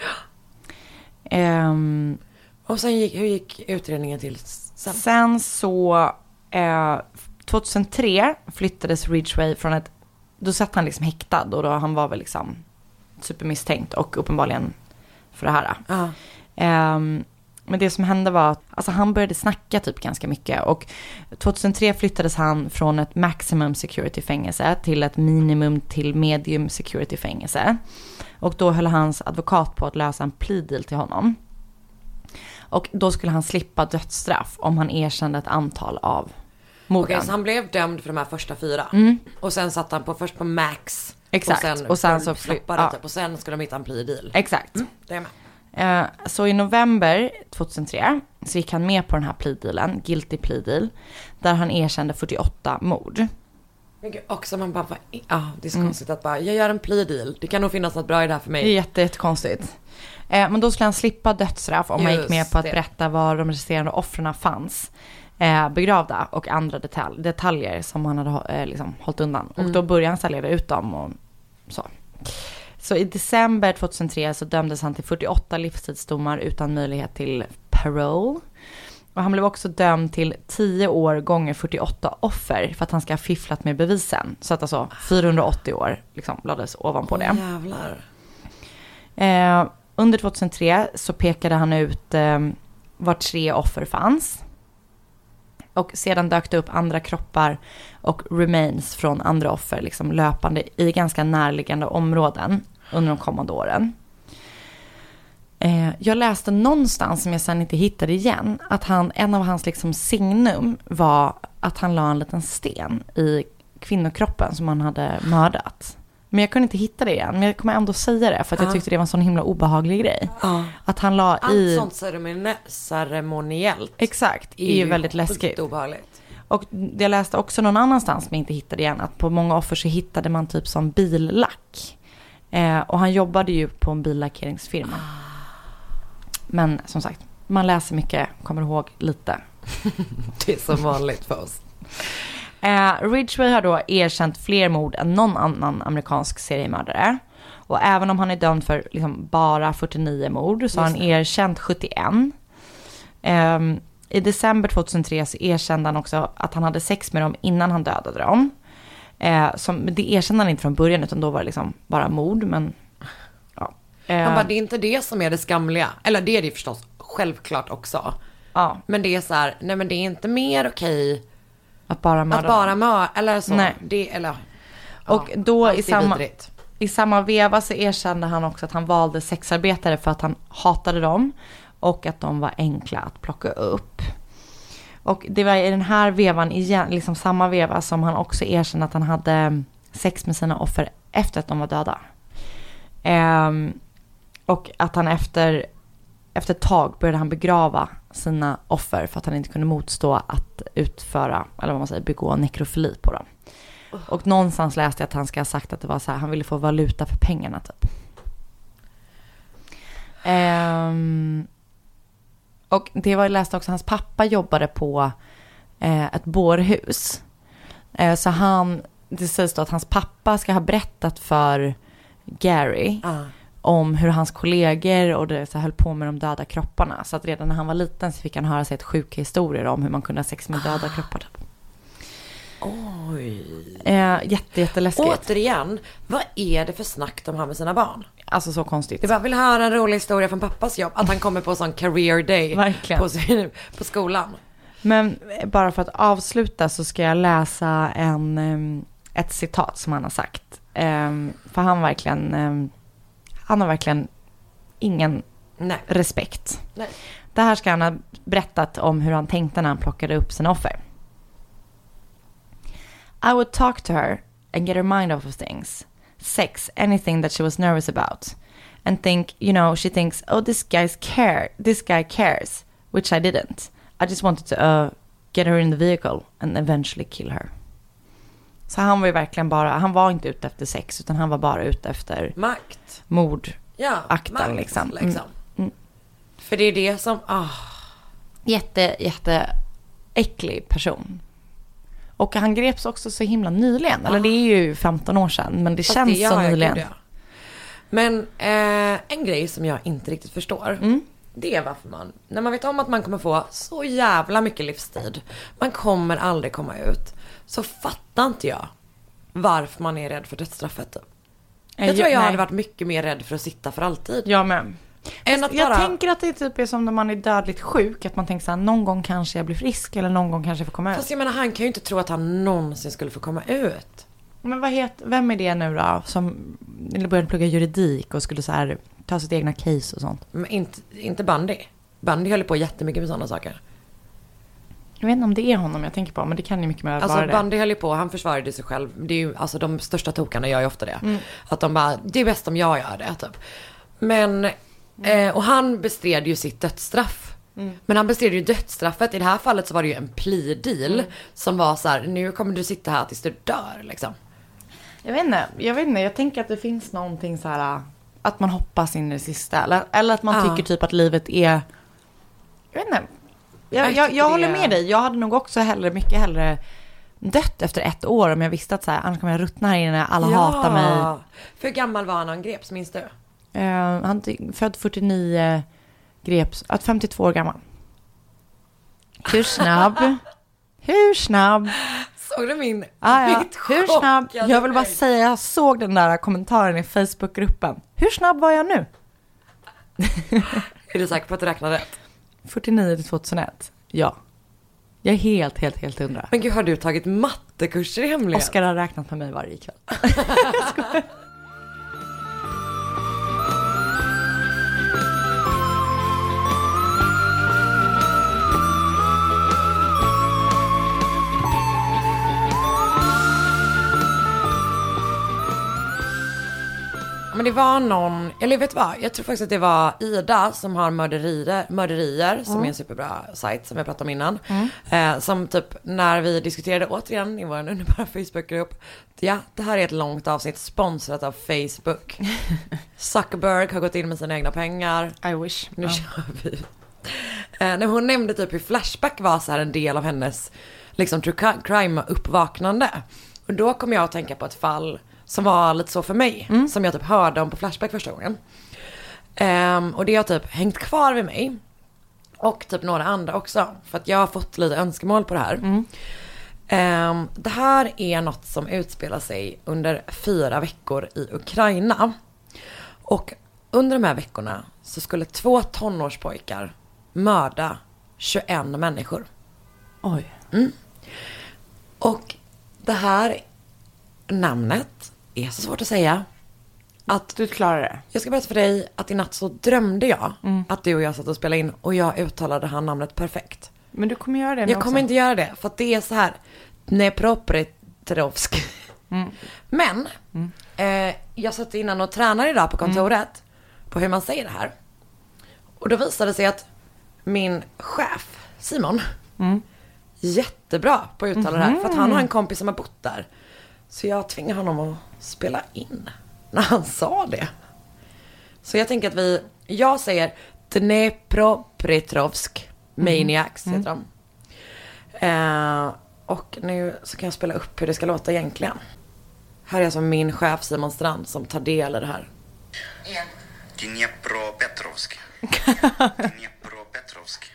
Um, och sen gick, hur gick utredningen till sen? Sen så eh, tjugohundratre flyttades Ridgway från ett, då satt han liksom häktad och då han var väl liksom supermisstänkt och uppenbarligen för det här. Uh. Um, men det som hände var att alltså han började snacka typ ganska mycket och tjugohundratre flyttades han från ett maximum security fängelse till ett minimum till medium security fängelse. Och då höll hans advokat på att lösa en plea deal till honom. Och då skulle han slippa dödsstraff om han erkände ett antal av morden. Okej, så han blev dömd för de här första fyra. Mm. Och sen satt han på först på max. Exakt. Och sen, och sen så flippade ja. typ, och sen skulle de hitta en plea deal. Exakt. Mm, det är med. Uh, så i november tjugohundratre så gick han med på den här plea dealen, guilty plea deal, där han erkände fyrtioåtta mord. Men gud, också man bara, ja ah, det är så mm. konstigt att bara, jag gör en plea deal, det kan nog finnas något bra i det här för mig. Det är jätte, jättekonstigt. Uh, men då skulle han slippa dödsstraff om han gick med på att det. berätta var de resterande offren fanns uh, begravda och andra detalj, detaljer som han hade uh, liksom, hållit undan. Mm. Och då började han sälja ut dem och så. Så i december tjugohundratre så dömdes han till fyrtioåtta livstidsdomar utan möjlighet till parole. Och han blev också dömd till tio år gånger fyrtioåtta offer för att han ska ha fifflat med bevisen. Så att alltså fyrahundraåttio år liksom lades ovanpå det. Åh, jävlar. Eh, under tjugohundratre så pekade han ut eh, var tre offer fanns. Och sedan dök det upp andra kroppar och remains från andra offer liksom löpande i ganska närliggande områden under de kommande åren. Eh, jag läste någonstans som jag sen inte hittade igen att han, en av hans liksom signum var att han la en liten sten i kvinnokroppen som han hade mördat. Men jag kunde inte hitta det igen. Men jag kommer ändå säga det för att uh. jag tyckte det var en sån himla obehaglig grej. Uh. Att han la Allt i... Allt sånt ceremoni- ceremoniellt. Exakt, är ju väldigt läskigt. Obehagligt. Och jag läste också någon annanstans men inte hittade igen att på många offer så hittade man typ som billack. Eh, och han jobbade ju på en billackeringsfirma. Men som sagt, man läser mycket, kommer ihåg lite. Det är som vanligt för oss. Eh, Ridgway har då erkänt fler mord än någon annan amerikansk seriemördare. Och även om han är dömd för liksom bara fyrtionio mord så har han erkänt sjuttioett. Eh, I december tjugohundratre så erkände han också att han hade sex med dem innan han dödade dem. Eh, som, det erkände han inte från början utan då var det liksom bara mord. Men, ja. eh, han bara, det är inte det som är det skamliga. Eller det är det förstås självklart också. Ja. Men det är så här, nej men det är inte mer okej att bara mörda. Att bara mörda, eller så. Nej. Det, eller, och ja, då i samma, vidrigt. i samma veva så erkände han också att han valde sexarbetare för att han hatade dem. Och att de var enkla att plocka upp. Och det var i den här vevan igen, liksom samma veva som han också erkände att han hade sex med sina offer efter att de var döda. Ehm, och att han efter, efter ett tag började han begrava sina offer för att han inte kunde motstå att utföra, eller vad man säger, begå nekrofili på dem. Och någonstans läste jag att han ska ha sagt att det var så här, han ville få valuta för pengarna typ. Ehm... Och det var jag läste också, hans pappa jobbade på eh, ett bårhus. Eh, så han, det sägs då att hans pappa ska ha berättat för Gary uh. om hur hans kollegor och det, så höll på med de döda kropparna. Så att redan när han var liten så fick han höra sig ett sjuka historier om hur man kunde ha sex med döda uh. kroppar. Oj. Eh, jätte, jätteläskigt. Återigen, vad är det för snack de har med sina barn? Alltså så konstigt. Jag bara vill höra en rolig historia från pappas jobb. Att han kommer på sån career day på, sin, på skolan. Men bara för att avsluta så ska jag läsa en, ett citat som han har sagt. För han verkligen, han har verkligen ingen Nej. respekt. Nej. Det här ska han ha berättat om hur han tänkte när han plockade upp sina offer. I would talk to her and get her mind off of things. sex anything that she was nervous about. And think, you know, she thinks, oh, this guy's care, this guy cares, which I didn't. I just wanted to uh, get her in the vehicle and eventually kill her. Så han var ju verkligen bara, han var inte ute efter sex, utan han var bara ute efter makt. Mord. Ja, akten makt, liksom. liksom. Mm. Mm. För det är det som, ah. Jätte, jätte äcklig person. Och han greps också så himla nyligen. Ah. Eller det är ju femton år sedan, men det Fast känns det, så nyligen. Det. Men eh, en grej som jag inte riktigt förstår, mm. det är varför man, när man vet om att man kommer få så jävla mycket livstid, man kommer aldrig komma ut, så fattar inte jag varför man är rädd för dödsstraffet. Jag tror jag, jag hade varit mycket mer rädd för att sitta för alltid. Ja, men än att jag bara... tänker att det typ är som när man är dödligt sjuk, att man tänker så här, någon gång kanske jag blir frisk eller någon gång kanske jag får komma ut. Fast jag menar, han kan ju inte tro att han någonsin skulle få komma ut. Men vad heter, vem är det nu då som började plugga juridik och skulle så här ta sitt egna case och sånt? Men inte, inte Bundy. Bundy höll på jättemycket med sådana saker. Jag vet inte om det är honom jag tänker på, men det kan ju mycket mer alltså, vara det. Alltså Bundy höll ju på, han försvarade sig själv. Det är ju, alltså de största tokarna gör ju ofta det. Mm. Att de bara, det är bäst om jag gör det typ. Men, mm. eh, och han bestred ju sitt dödsstraff. Mm. Men han bestred ju dödsstraffet. I det här fallet så var det ju en plea deal mm. som var så här, nu kommer du sitta här tills du dör liksom. Jag vet inte, jag vet inte, jag tänker att det finns någonting så här, att man hoppas in i det sista. Eller, eller att man ja. tycker typ att livet är, jag vet inte. Jag, jag, jag, jag håller med dig, jag hade nog också hellre, mycket hellre dött efter ett år om jag visste att så här, annars kommer jag ruttna här inne, alla ja. hatar mig. För hur gammal var han han greps, minns du? Uh, han född fyrtionio, greps, att femtiotvå år gammal. Hur snabb? Hur snabb? Såg du min? Ah, ja. Hur snabb? Jag vill bara säga, jag såg den där kommentaren i Facebookgruppen. Hur snabb var jag nu? Är du säker på att du räknade rätt? fyrtionio till tvåtusenett. Ja. Jag är helt, helt, helt hundra. Men gud, har du tagit mattekurser i hemlighet? Oskar har räknat med mig varje kväll. Men det var någon, eller vet du vad, jag tror faktiskt att det var Ida som har mörderier, mörderier mm. som är en superbra sajt som jag pratade om innan. Mm. Eh, som typ när vi diskuterade återigen i vår underbara Facebookgrupp. Ja, det här är ett långt avsnitt sponsrat av Facebook. Zuckerberg har gått in med sina egna pengar. I wish. Nu ja. kör vi. Eh, när hon nämnde typ hur Flashback var så här en del av hennes liksom true crime uppvaknande. Och då kom jag att tänka på ett fall som var lite så för mig. Mm. Som jag typ hörde om på Flashback första gången. Um, och det har typ hängt kvar vid mig. Och typ några andra också. För att jag har fått lite önskemål på det här. Mm. Um, det här är något som utspelar sig under fyra veckor i Ukraina. Och under de här veckorna så skulle två tonårspojkar mörda tjugoett människor. Oj. Mm. Och det här namnet är så svårt att säga. Att du klarar det. Jag ska berätta för dig att i natt så drömde jag mm. att du och jag satt och spelade in och jag uttalade han namnet perfekt. Men du kommer göra det. Jag kommer inte göra det för att det är så här Dnepropetrovsk. Mm. Men mm. Eh, jag satt innan och tränade idag på kontoret mm. på hur man säger det här. Och då visade det sig att min chef Simon mm. jättebra på att uttala mm. det här för att han har en kompis som har bott där. Så jag tvingade honom att spela in när han sa det. Så jag tänker att vi, jag säger Dnepropetrovsk Maniacs mm. heter de. Eh, och nu så kan jag spela upp hur det ska låta egentligen. Här är alltså min chef Simon Strand som tar del i det här. Dnepropetrovsk. Dnepropetrovsk.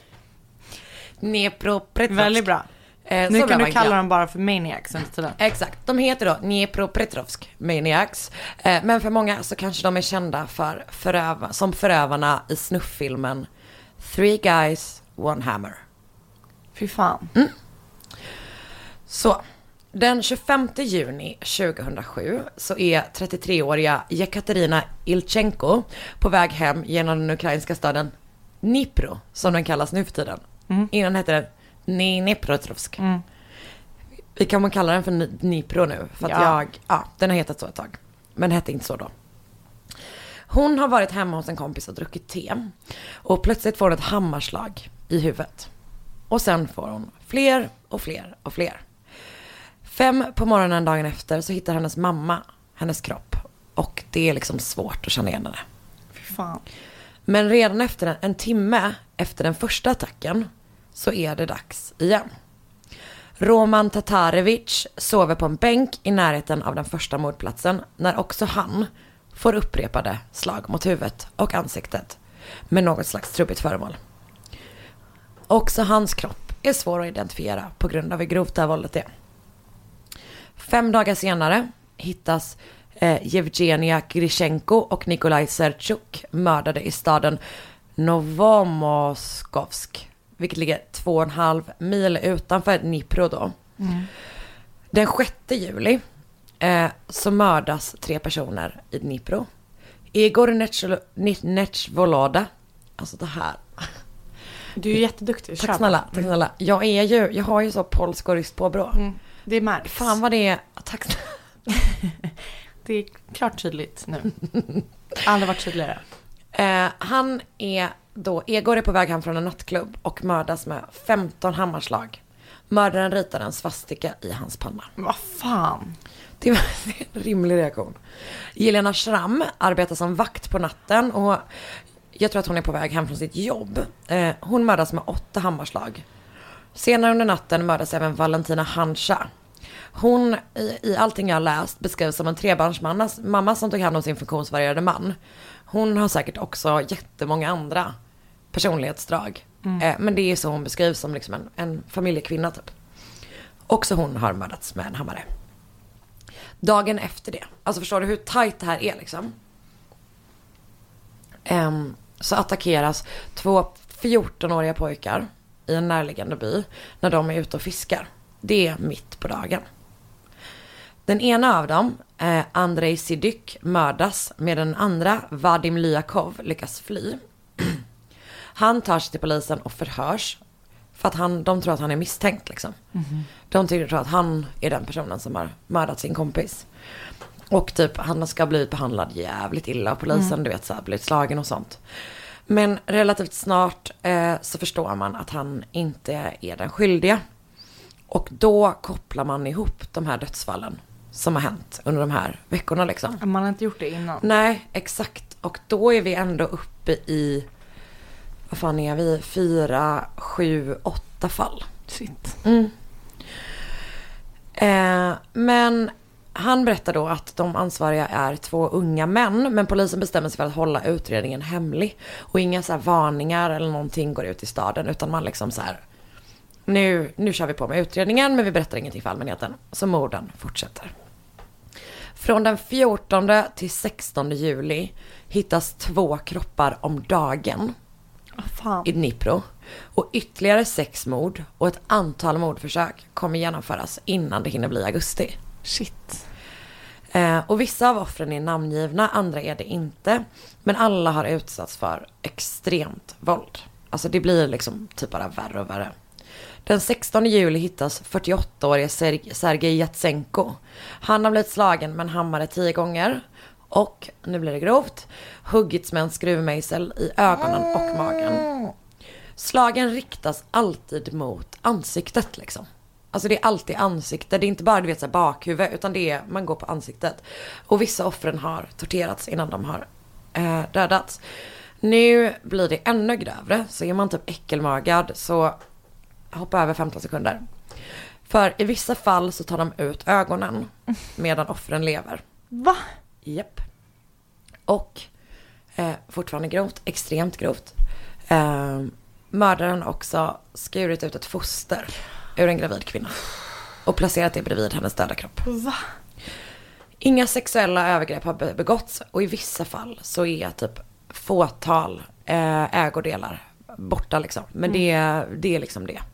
Dnepropetrovsk. Väldigt bra. Eh, nu kan du kalla dem bara för Maniacs. Exakt, de heter då Dnepropetrovsk Maniacs. eh, Men för många så kanske de är kända för föröva, som förövarna i snufffilmen Three Guys, One Hammer. Fy fan. mm. Så den tjugofemte juni tjugohundrasju så är trettiotreåriga Jekaterina Ilchenko på väg hem genom den ukrainska staden Dnipro, som den kallas nu för tiden. mm. Innan hette den Dnepropetrovsk. Mm. Vi kan man kalla den för Dnipro nu för att ja. jag, ja, den har hetat så ett tag. men hette inte så då. Hon har varit hemma hos en kompis och druckit te. Och plötsligt får hon ett hammarslag i huvudet. Och sen får hon fler och fler och fler. Fem på morgonen dagen efter så hittar hennes mamma hennes kropp. Och det är liksom svårt att känna igen henne. Fy fan. Men redan efter en, en timme efter den första attacken så är det dags igen. Roman Tatarevic sover på en bänk i närheten av den första mordplatsen när också han får upprepade slag mot huvudet och ansiktet med något slags trubbigt föremål. Också hans kropp är svår att identifiera på grund av hur grovt det här våldet är. Fem dagar senare hittas eh, Yevgenia Grishenko och Nikolaj Serchuk mördade i staden Novomoskovsk, vilket ligger två och en halv mil utanför Dnipro då. Mm. Den sjätte juli eh, så mördas tre personer i Dnipro. Igor Nechvoloda, alltså det här. Du är jätteduktig. Tack snälla, tack snälla. Jag är ju, jag har ju så polsk och ryskt påbrå. Mm. Det märks. Fan vad det är. Tack snälla. Det är klart tydligt nu. Aldrig varit tydligare. Eh, han är då, Egor är på väg hem från en nattklubb och mördas med femton hammarslag. Mördaren ritar en svastika i hans panna. Vad fan? Det var en rimlig reaktion. Jelena Schramm arbetar som vakt på natten och jag tror att hon är på väg hem från sitt jobb. Eh, hon mördas med åtta hammarslag. Senare under natten mördas även Valentina Hanscha. Hon, i, i allting jag har läst, beskrivs som en trebarnsmamma som tog hand om sin funktionsvarierade man. Hon har säkert också jättemånga andra personlighetsdrag. Mm. Eh, men det är så hon beskrivs som liksom en, en familjekvinna typ. Också hon har mördats med en hammare. Dagen efter det, alltså förstår du hur tajt det här är liksom? Eh, så attackeras två fjortonåriga pojkar i en närliggande by när de är ute och fiskar. Det är mitt på dagen. Den ena av dem, eh, Andrei Sidyk, mördas med den andra, Vadim Lyakov, lyckas fly. Han tar sig till polisen och förhörs för att han, de tror att han är misstänkt liksom. Mm-hmm. De tror att han är den personen som har mördat sin kompis. Och typ han ska bli behandlad jävligt illa av polisen, mm. du vet så här, blivit slagen och sånt. Men relativt snart eh, så förstår man att han inte är den skyldiga. Och då kopplar man ihop de här dödsfallen som har hänt under de här veckorna liksom. Man har inte gjort det innan. Nej, exakt. Och då är vi ändå uppe i, vad fan är vi? Fyra, sju, åtta fall. Shit. Mm. Eh, men han berättar då att de ansvariga är två unga män. Men polisen bestämmer sig för att hålla utredningen hemlig. Och inga så här varningar eller någonting går ut i staden. Utan man liksom så här, nu, nu kör vi på med utredningen men vi berättar ingenting för allmänheten. Så morden fortsätter. Från den fjortonde till sextonde juli hittas två kroppar om dagen oh, fan. i Dnipro. Och ytterligare sex mord och ett antal mordförsök kommer genomföras innan det hinner bli augusti. Shit. Eh, och vissa av offren är namngivna, andra är det inte. Men alla har utsatts för extremt våld. Alltså det blir liksom typ bara värre och värre. Den sextonde juli hittas fyrtioåttaårige Sergej Yatsenko. Han har blivit slagen med en hammare tio gånger. Och, nu blir det grovt, huggits med en skruvmejsel i ögonen och magen. Slagen riktas alltid mot ansiktet liksom. Alltså det är alltid ansiktet. Det är inte bara du vet så här bakhuvud utan det är, man går på ansiktet. Och vissa offren har torterats innan de har eh, dödats. Nu blir det ännu grövre. Så är man typ äckelmagad så hoppa över femton sekunder. För i vissa fall så tar de ut ögonen medan offren lever. Va? Japp. Och eh, fortfarande grovt, extremt grovt. Eh, mördaren också skurit ut ett foster ur en gravid kvinna och placerat det bredvid hennes döda kropp. Va? Inga sexuella övergrepp har begåtts och i vissa fall så är typ fåtal eh, ägodelar borta liksom. Men mm. det, det är liksom det.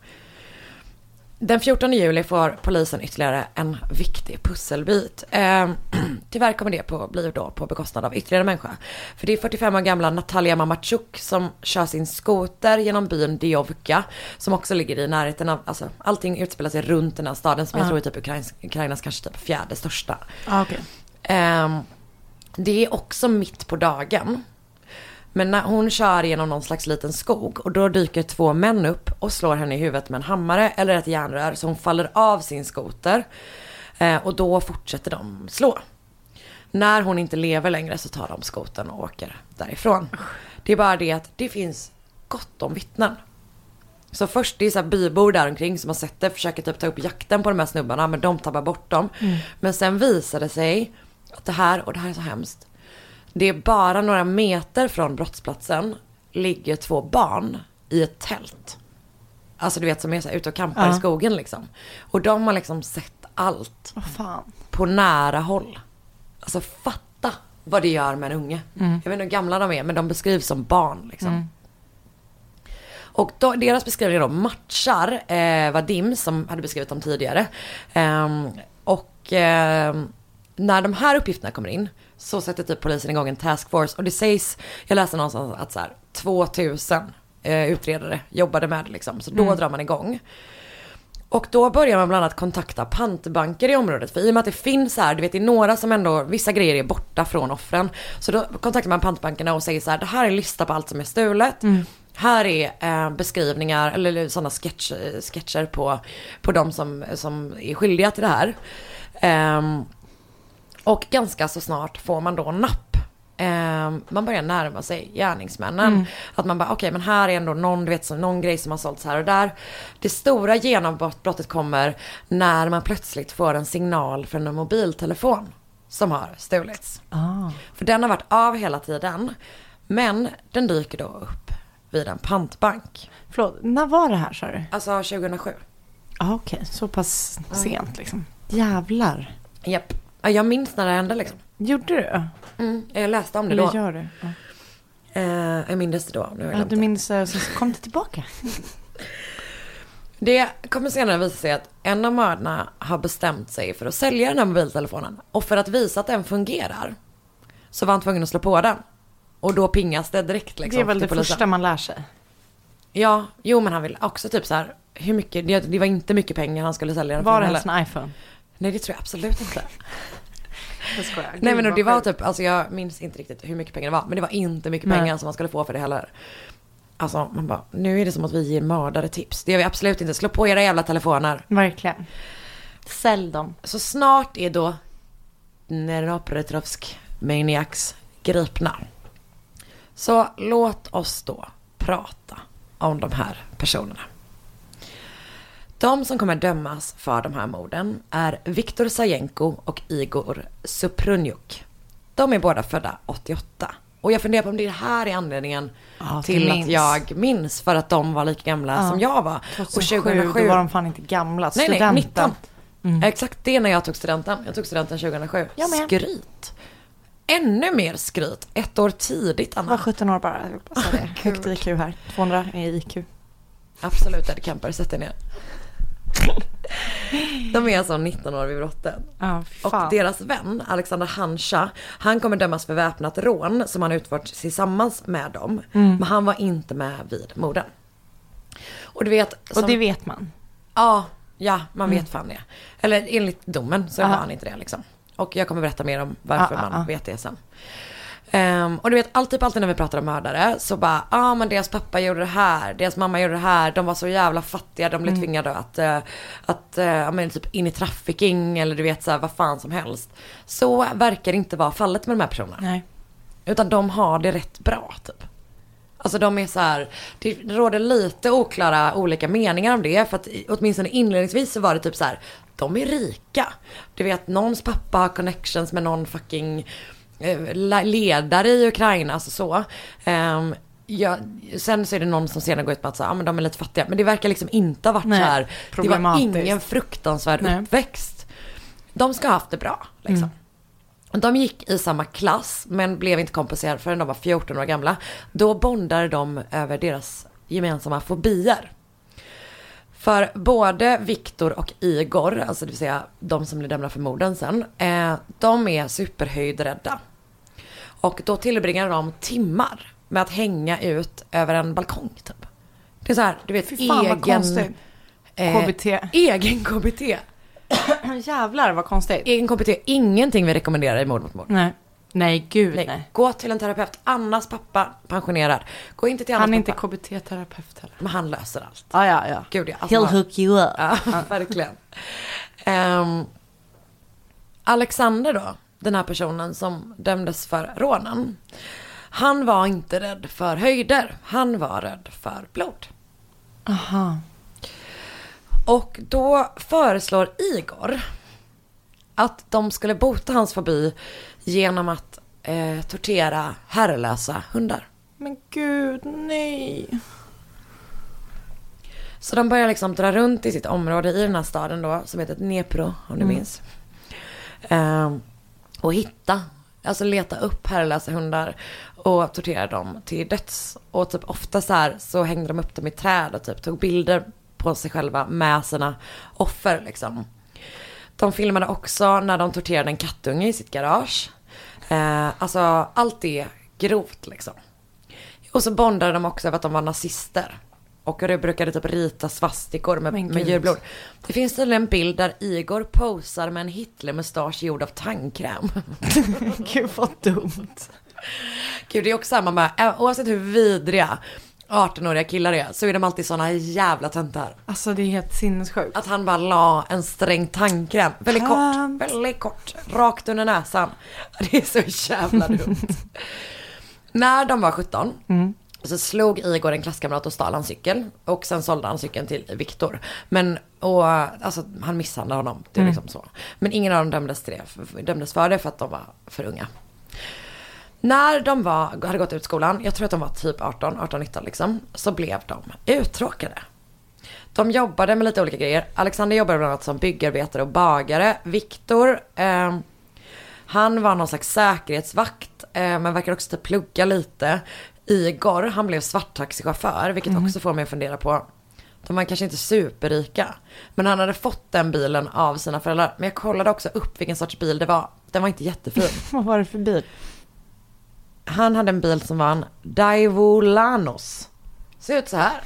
Den fjortonde juli får polisen ytterligare en viktig pusselbit. Eh, tyvärr kommer det på, blir då på bekostnad av ytterligare människa. För det är fyrtiofem år gamla Natalia Mamachuk som kör sin skoter genom byn Diovka. Som också ligger i närheten av, alltså allting utspelar sig runt den här staden som uh. jag tror är typ Ukrainas, Ukrainas kanske typ fjärde största. Ah, okay. eh, det är också mitt på dagen. Men när hon kör genom någon slags liten skog och då dyker två män upp och slår henne i huvudet med en hammare eller ett järnrör så hon faller av sin skoter. Eh, och då fortsätter de slå. När hon inte lever längre så tar de skoten och åker därifrån. Det är bara det att det finns gott om vittnen. Så först det är så här bybor där omkring som har sett det, försöker typ ta upp jakten på de här snubbarna, men de tappar bort dem. Mm. Men sen visar det sig att det här, och det här är så hemskt, det är bara några meter från brottsplatsen ligger två barn i ett tält. Alltså du vet som är så här ute och campar ja. i skogen liksom. Och de har liksom sett allt. Oh, fan. På nära håll. Alltså fatta vad det gör med en unge. Mm. Jag vet inte hur gamla de är, men de beskrivs som barn liksom. Mm. Och då, deras beskrivningar då matchar eh, Vadim som hade beskrivit dem tidigare. Eh, och eh, när de här uppgifterna kommer in så sätter typ polisen igång en taskforce. Och det sägs, jag läste någonstans att så här, tvåtusen eh, utredare jobbade med det liksom. Så då mm. drar man igång. Och då börjar man bland annat kontakta pantbanker i området. För i och med att det finns här, du vet det är några som ändå, vissa grejer är borta från offren. Så då kontaktar man pantbankerna och säger så här, det här är en lista på allt som är stulet. Mm. Här är eh, beskrivningar eller sådana sketch, sketcher på, på de som, som är skyldiga till det här. Um, och ganska så snart får man då napp. Um, man börjar närma sig gärningsmännen. Mm. Att man bara, okej okay, men här är ändå någon, du vet, som, någon grej som har sålts här och där. Det stora genombrottet kommer när man plötsligt får en signal från en mobiltelefon som har stulits. Ah. För den har varit av hela tiden. Men den dyker då upp vid en pantbank. Förlåt, när var det här, sa du? Alltså tjugohundrasju. Ah, okej, okay. Så pass mm. sent liksom. Jävlar. Japp. Jag minns när det hände liksom. Gjorde du? Mm, jag läste om det Eller då. Gör du? Ja. Eh, jag minns det då. Nu har jag ja, du minns så kom det tillbaka. Det kommer senare visa sig att en av mördarna har bestämt sig för att sälja den här mobiltelefonen. Och för att visa att den fungerar så var han tvungen att slå på den. Och då pingas det direkt liksom. Det är väl det polisen. Första man lär sig. Ja, jo men han vill också typ så här, hur mycket, det, det var inte mycket pengar han skulle sälja den för. Var det en sån iPhone? Nej, det tror jag absolut inte. Jag skojar. Nej men det var typ, alltså jag minns inte riktigt hur mycket pengar det var. Men det var inte mycket Nej. pengar som man skulle få för det heller. Alltså man bara, nu är det som att vi ger mördare tips. Det gör vi absolut inte, slå på era jävla telefoner. Verkligen. Sälj dem. Så snart är då Neropretrovsk Maniacs gripna. Så låt oss då prata om de här personerna. De som kommer dömas för de här morden är Viktor Sajenko och Igor Suprunjuk. De är båda födda åttioåtta. Och jag funderar på om det här är anledningen ja, till minns. att jag minns för att de var lika gamla ja. som jag var. Och tjugohundrasju, då var de fan inte gamla. Nej, nej, nitton. Mm. Exakt, det är när jag tog studenten. Jag tog studenten tjugohundrasju. Skryt. Ännu mer skryt. Ett år tidigt, Anna. Jag var sjutton år bara. Jag det. Högt I Q här. tvåhundra är I Q. Absolut, Eddie Kemper. Sätt dig ner. De är alltså nitton år vid brotten. Oh, och deras vän, Alexander Hansha, han kommer dömas för väpnat rån som han utfört tillsammans med dem. Mm. Men han var inte med vid morden. Och du vet... Som, och det vet man? Ja, ja man vet mm. fan det. Eller enligt domen så Aha. var han inte det liksom. Och jag kommer berätta mer om varför ah, man ah, vet det sen. Um, och du vet, alltid, alltid när vi pratar om mördare så bara, ja ah, men deras pappa gjorde det här, deras mamma gjorde det här, de var så jävla fattiga, de blev mm. tvingade att, uh, att uh, ja men typ in i trafficking eller du vet så här, vad fan som helst. Så verkar det inte vara fallet med de här personerna. Nej. Utan de har det rätt bra typ. Alltså de är så här, det råder lite oklara olika meningar om det, för att åtminstone inledningsvis så var det typ så här, de är rika. Du vet, någons pappa har connections med någon fucking ledare i Ukraina, alltså så. Um, ja, sen så är det någon som senare går ut på att säga, ja men de är lite fattiga. Men det verkar liksom inte ha varit Nej, så här. Det var ingen fruktansvärd Nej. uppväxt. De ska ha haft det bra, liksom. Mm. De gick i samma klass, men blev inte kompenserade förrän de var fjorton år gamla. Då bondade de över deras gemensamma fobier. För både Viktor och Igor, alltså det vill säga de som blev dömda för morden sen, eh, de är superhöjdrädda. Och då tillbringar de timmar med att hänga ut över en balkong typ. Det är så här, du vet, Fy fan, egen eh, K B T. Egen K B T. Jävlar vad konstigt. Egen K B T, ingenting vi rekommenderar i Mord mot mord. Nej. Nej, gud Nej. nej. Gå till en terapeut. Annas pappa pensionerad. Gå inte till Annas Han är pappa. inte K B T-terapeut heller. Men han löser allt. Ah, ja, ja. Gud, ja. He'll hook you up. Ja, verkligen. Um, Alexander då, den här personen som dömdes för rånen. Han var inte rädd för höjder. Han var rädd för blod. Aha. Och då föreslår Igor att de skulle bota hans fobi genom att eh, tortera herrelösa hundar. Men gud, nej. Så de börjar liksom dra runt i sitt område i den här staden då, som heter Dnepro, om du Mm. minns. Eh, och hitta, alltså leta upp herrelösa hundar och tortera dem till döds. Och typ ofta så här så hängde de upp dem i träd och typ tog bilder på sig själva med sina offer liksom. De filmade också när de torterade en kattunge i sitt garage. Eh, alltså allt är grovt liksom. Och så bondade de också över att de var nazister. Och det brukade typ rita svastikor med, med djurblod. Det finns tydligen en bild där Igor posar med en Hitler-mustasch gjord av tandkräm. Gud vad dumt. Gud, det är också samma med, oavsett hur vidriga arton-åriga killar är, så är de alltid såna jävla töntar. Alltså det är helt sinnessjukt. Att han bara la en sträng tandkräm. Väldigt Tant. kort, väldigt kort. Rakt under näsan. Det är så jävla dumt. När de var sjutton Mm. så slog Igor en klasskamrat och stal hans cykel. Och sen sålde han cykeln till Viktor. Men, och, alltså han misshandlade honom. Det är Mm. liksom så. Men ingen av dem dömdes, till det, dömdes för det för att de var för unga. När de var, hade gått ut skolan, jag tror att de var typ arton, arton nitton liksom, så blev de uttråkade. De jobbade med lite olika grejer. Alexander jobbade bland annat som byggarbetare och bagare. Viktor, eh, han var någon slags säkerhetsvakt, eh, men verkar också typ plugga lite. Igor, han blev svarttaxichaufför, vilket mm. också får mig att fundera på. De var kanske inte superrika, men han hade fått den bilen av sina föräldrar. Men jag kollade också upp vilken sorts bil det var. Den var inte jättefin. Vad var det för bil? Han hade en bil som var en Daewoo Lanos. Ser ut så här.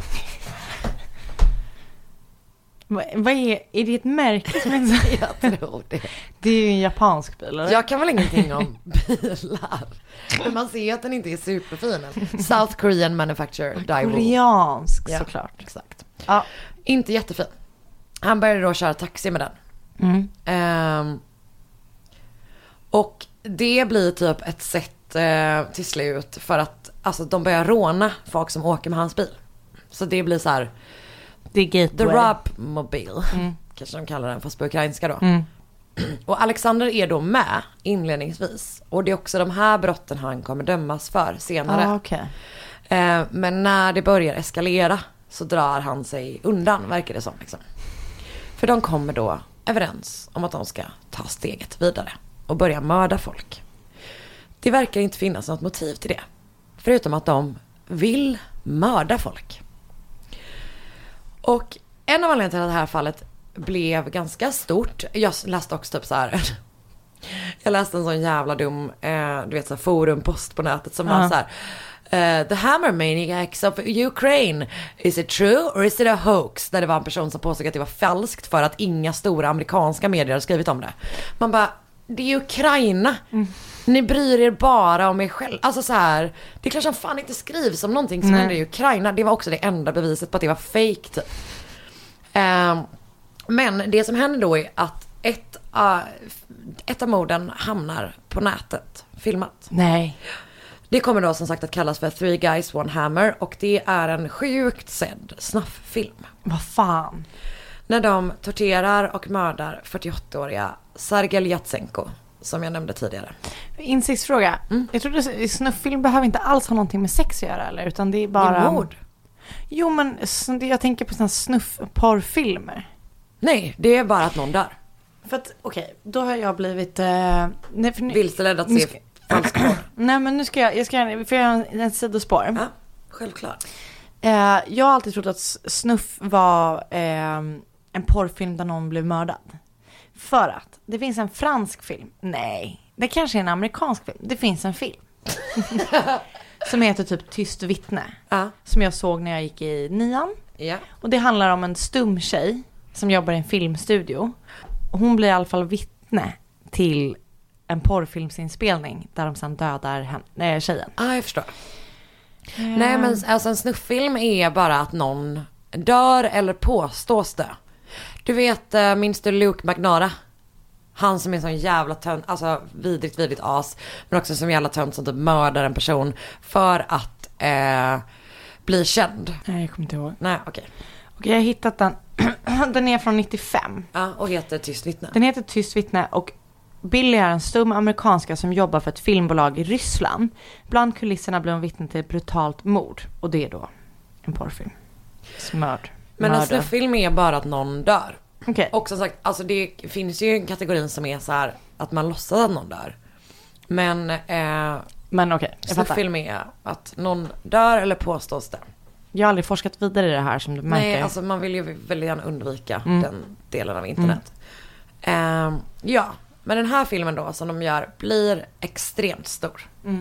Vad vad är, är det ett märke som är så? Jag tror det. Det är ju en japansk bil, eller? Jag kan väl ingenting om bilar. Men man ser att den inte är superfin. South Korean manufacturer, Daewoo. Koreansk, Ja, såklart. Exakt. Ja. Inte jättefin. Han började då köra taxi med den. Mm. Ehm, och det blir typ ett sätt eh, till slut för att alltså, de börjar råna folk som åker med hans bil. Så det blir så här. Det är gateway. The Rob Mobile. Mm. Kanske de kallar den, fast på ukrainska då. Mm. Och Alexander är då med inledningsvis. Och det är också de här brotten han kommer dömas för senare. Ah, okay. eh, men när det börjar eskalera så drar han sig undan, verkar det som. Liksom. För de kommer då överens om att de ska ta steget vidare och börja mörda folk. Det verkar inte finnas något motiv till det. Förutom att de vill mörda folk. Och en av anledningarna till att det här fallet blev ganska stort. Jag läste också typ så här. Jag läste en sån jävla dum, eh, du vet så här, forumpost på nätet som uh-huh. var så här. Uh, the Hammer Maniacs of Ukraine. Is it true or is it a hoax? Där det var en person som påstod att det var falskt för att inga stora amerikanska medier har skrivit om det. Man bara, det är Ukraina. Mm. Ni bryr er bara om er själv. Alltså så här, det är klart som fan inte skrivs om någonting som händer i Ukraina. Det var också det enda beviset på att det var fake typ. Uh, men det som händer då är att ett, uh, ett av morden hamnar på nätet, filmat. Nej. Det kommer då som sagt att kallas för Three Guys, One Hammer. Och det är en sjukt sedd snufffilm. Vad fan? När de torterar och mördar fyrtioåtta-åriga Sergej Yatsenko, som jag nämnde tidigare. Insiktsfråga. Mm. Jag tror att snufffilm behöver inte alls ha någonting med sex att göra, eller? Utan det är bara... Det är mord. Jo, men jag tänker på sådana snuff-porrfilmer. Nej, det är bara att någon dör. För att, okej, okay, då har jag blivit... Uh, nej, för nu, vilseledd att se ska, falsk porr. Nej, men nu ska jag... Jag ska för jag har en sidospår. Ja, självklart. Uh, jag har alltid trott att snuff var uh, en porrfilm där någon blev mördad. För att det finns en fransk film. Nej, det kanske är en amerikansk film. Det finns en film. Som heter typ Tyst vittne. Uh. Som jag såg när jag gick i nian. Yeah. Och det handlar om en stum tjej som jobbar i en filmstudio. Och hon blir i alla fall vittne till en porrfilmsinspelning där de sen dödar hen, äh, tjejen. Ja, ah, jag förstår. Mm. Nej, men alltså en snufffilm är bara att någon dör eller påstås dö. Du vet, minns du Luke McNara? Han som är sån jävla tönt, alltså vidrigt, vidrigt as. Men också som jävla tönt som typ mördar en person för att eh, bli känd. Nej, jag kommer inte ihåg. Nej, okej. Okay. Okej, jag har hittat den. Den är från nittiofem. Ja, och heter Tyst vittne. Den heter Tyst vittne och Billy är en stum amerikanska som jobbar för ett filmbolag i Ryssland. Bland kulisserna blir hon vittne till ett brutalt mord. Och det är då en porrfilm. Smörd. Men en snufffilm är bara att någon dör. Okay. Och som sagt, alltså det finns ju en kategori som är så här att man låtsas att någon dör. Men, eh, Men okej, okay, snufffilm är att någon dör eller påstås det. Jag har aldrig forskat vidare i det här som du märker. Nej, alltså man vill ju väldigt gärna undvika mm. den delen av internet. Mm. Eh, ja, men den här filmen då som de gör blir extremt stor. Mm.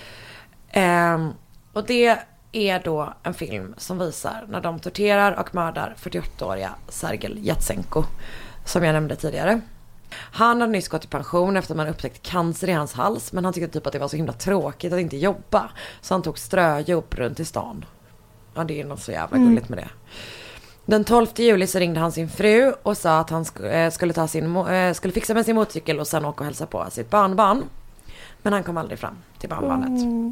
Eh, och det är då en film som visar när de torterar och mördar fyrtioåttaåriga Sergej Yatsenko, som jag nämnde tidigare. Han hade nyss gått i pension efter att man upptäckt cancer i hans hals, men han tyckte typ att det var så himla tråkigt att inte jobba, så han tog ströjobb runt i stan. Ja, det är något så jävla gulligt med det. Den tolfte juli så ringde han sin fru och sa att han sk- skulle, ta sin mo- skulle fixa med sin motorcykel och sen åka och hälsa på sitt barnbarn. Men han kom aldrig fram till barnbarnet. Mm.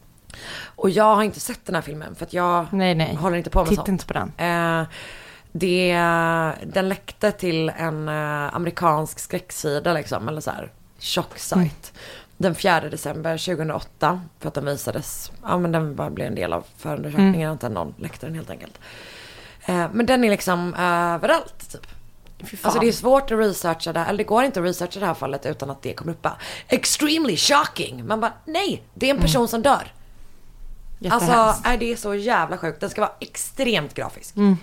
Och jag har inte sett den här filmen för att jag nej, nej. håller inte på med Titta sånt. inte på den. Eh, det, den läckte till en eh, amerikansk skräcksida liksom, eller så här tjocksajt. Mm. Den fjärde december tjugohundraåtta för att den visades, ja men den bara blev en del av förundersökningen, mm. inte någon läckte den helt enkelt. Eh, men den är liksom överallt typ. Alltså det är svårt att researcha det här, eller det går inte att researcha det här fallet utan att det kommer upp bara extremely shocking. Man bara, nej, det är en person mm. som dör. Alltså, är det är så jävla sjukt. Den ska vara extremt grafisk. Mm.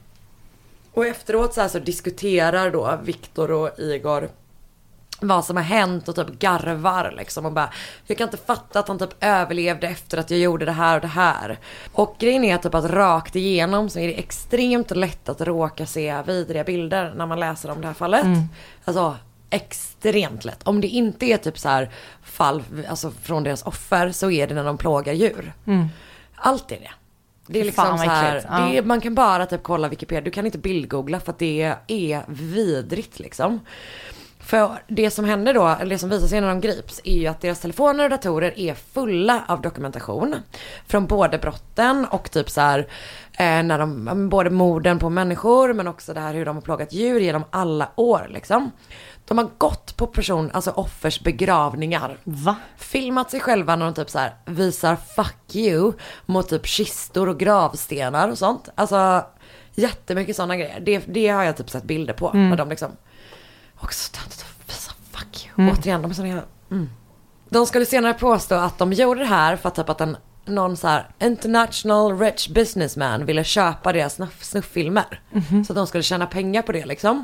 Och efteråt så, här så diskuterar då Viktor och Igor vad som har hänt och typ garvar liksom och bara, jag kan inte fatta att han typ överlevde efter att jag gjorde det här och det här. Och grejen är typ att rakt igenom så är det extremt lätt att råka se vidriga bilder när man läser om det här fallet. Mm. Alltså extremt lätt. Om det inte är typ så här fall alltså från deras offer, så är det när de plågar djur. Mm. Allt är det. Det är liksom Fan, så här, ja. det är, man kan bara typ kolla Wikipedia. Du kan inte bildgoogla för att det är vidrigt liksom. För det som händer då, eller det som visar sig när de grips, är ju att deras telefoner och datorer är fulla av dokumentation från både brotten och typ så här eh, när de, både morden på människor men också det här hur de har plågat djur genom alla år liksom. De har gått på person, alltså offers begravningar. Va? Filmat sig själva när de typ så här visar fuck you mot typ kistor och gravstenar och sånt. Alltså jättemycket sådana grejer. Det, det har jag typ sett bilder på mm. när de liksom också visa fuck you. Mm. Återigen, de är sådana mm. De skulle senare påstå att de gjorde det här för att typ att en någon så här international rich businessman ville köpa deras snuff, snufffilmer. Mm-hmm. Så att de skulle tjäna pengar på det liksom.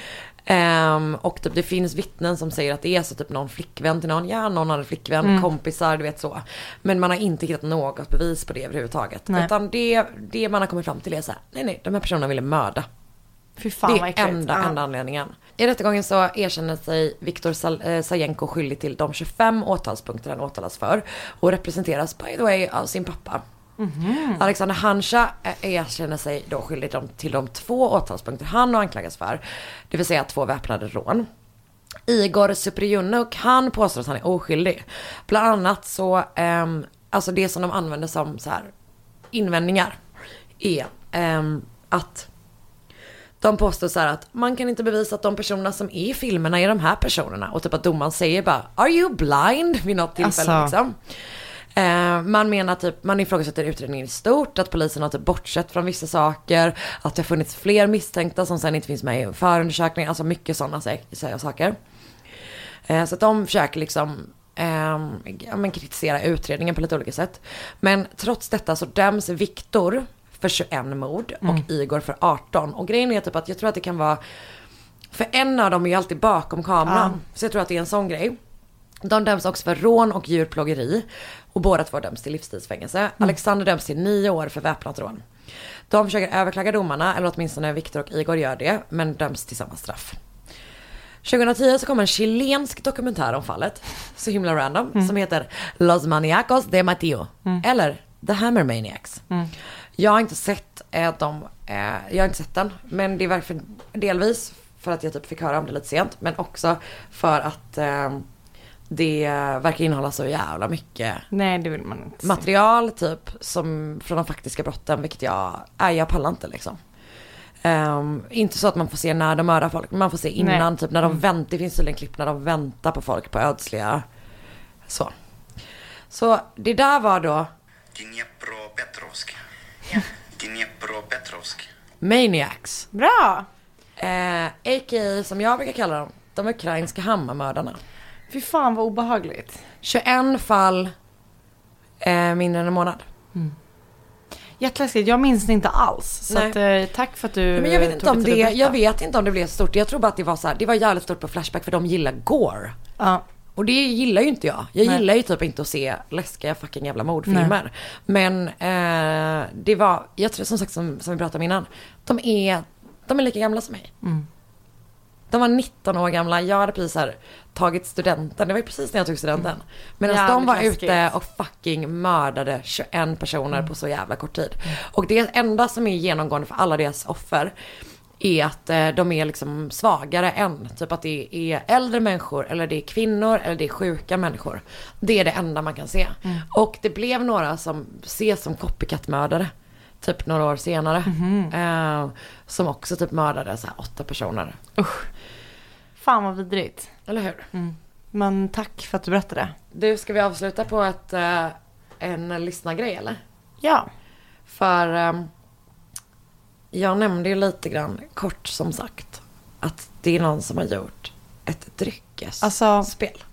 Um, och typ det finns vittnen som säger att det är så typ någon flickvän till någon, ja någon hade flickvän, mm. kompisar, du vet så. Men man har inte hittat något bevis på det överhuvudtaget. Nej. Utan det, det man har kommit fram till är så här, nej nej, de här personerna ville mörda. Fy fan, det är enda, enda anledningen. I rättegången så erkänner sig Viktor Sajenko skyldig till de tjugofem åtalspunkter han åtalas för. Och representeras by the way av sin pappa. Mm-hmm. Alexander Hansha erkänner sig då skyldig till de två åtalspunkter han har anklagats för. Det vill säga två väpnade rån. Igor Supriunuk, han påstår att han är oskyldig. Bland annat så, um, alltså det som de använder som så här invändningar är um, att de påstår så här att man kan inte bevisa att de personerna som är i filmerna är de här personerna. Och typ att domaren säger bara, are you blind? Vid något tillfälle alltså. Liksom. Eh, man menar typ, man ifrågasätter utredningen i stort. Att polisen har typ bortsett från vissa saker. Att det har funnits fler misstänkta som sen inte finns med i förundersökningen. Alltså mycket sådana saker. Eh, så att de försöker liksom eh, ja, men kritisera utredningen på lite olika sätt. Men trots detta så döms Viktor för tjugoett mord och mm. Igor för arton. Och grejen är typ att jag tror att det kan vara, för en av dem är ju alltid bakom kameran. Mm. Så jag tror att det är en sån grej. De döms också för rån och djurplågeri. Och båda två döms till livstidsfängelse. Mm. Alexander döms till nio år för väpnat rån. De försöker överklaga domarna, eller åtminstone Viktor och Igor gör det, men döms till samma straff. tjugohundratio så kom en chilensk dokumentär om fallet, så himla random, mm. som heter Los Maniacos de Matteo, mm. eller The Hammer Maniacs. Mm. Jag har inte sett eh, dem, eh, jag har inte sett den, men det är varför, delvis för att jag typ fick höra om det lite sent, men också för att eh, det verkar innehålla så jävla mycket. Nej, det vill man inte material typ som från de faktiska brotten, vilket jag, är jag pallar inte liksom. Um, inte så att man får se när de mördar folk, men man får se innan. Nej. Typ när de mm. väntar, det finns tydligen klipp när de väntar på folk på ödsliga. Så. Så det där var då Dnepropetrovsk. Dnepropetrovsk. Maniacs. Bra. Eh, A K A som jag brukar kalla dem, de ukrainska hammarmördarna. Fy fan vad obehagligt. tjugoett fall eh, mindre än en månad. Mm. Jätteläskigt, jag minns det inte alls. Så att, eh, tack för att du men jag vet inte om det, jag vet inte om det blev stort. Jag tror bara att det var så här, det var jävligt stort på Flashback för de gillar gore. Ja. Och det gillar ju inte jag. Jag Nej. gillar ju typ inte att se läskiga fucking jävla mordfilmer. Nej. Men eh, det var, jag tror som sagt som, som vi pratade om innan, de är, de är lika gamla som mig. Mm. De var nitton år gamla, jag hade precis här tagit studenten, det var ju precis när jag tog studenten. Mm. Medan ja, de var ute och fucking mördade tjugoett personer mm. på så jävla kort tid. Mm. Och det enda som är genomgående för alla deras offer är att eh, de är liksom svagare än, typ att det är äldre människor eller det är kvinnor eller det är sjuka människor. Det är det enda man kan se. Mm. Och det blev några som ses som copycat-mördare. Typ några år senare. Mm-hmm. Eh, som också typ mördade så här åtta personer. Usch. Fan vad vidrigt. Eller hur? Mm. Men tack för att du berättade. Du, ska vi avsluta på ett, eh, en lyssnargrej eller? Ja. För eh, jag nämnde ju lite grann kort som sagt att det är någon som har gjort ett dryckesspel. Alltså,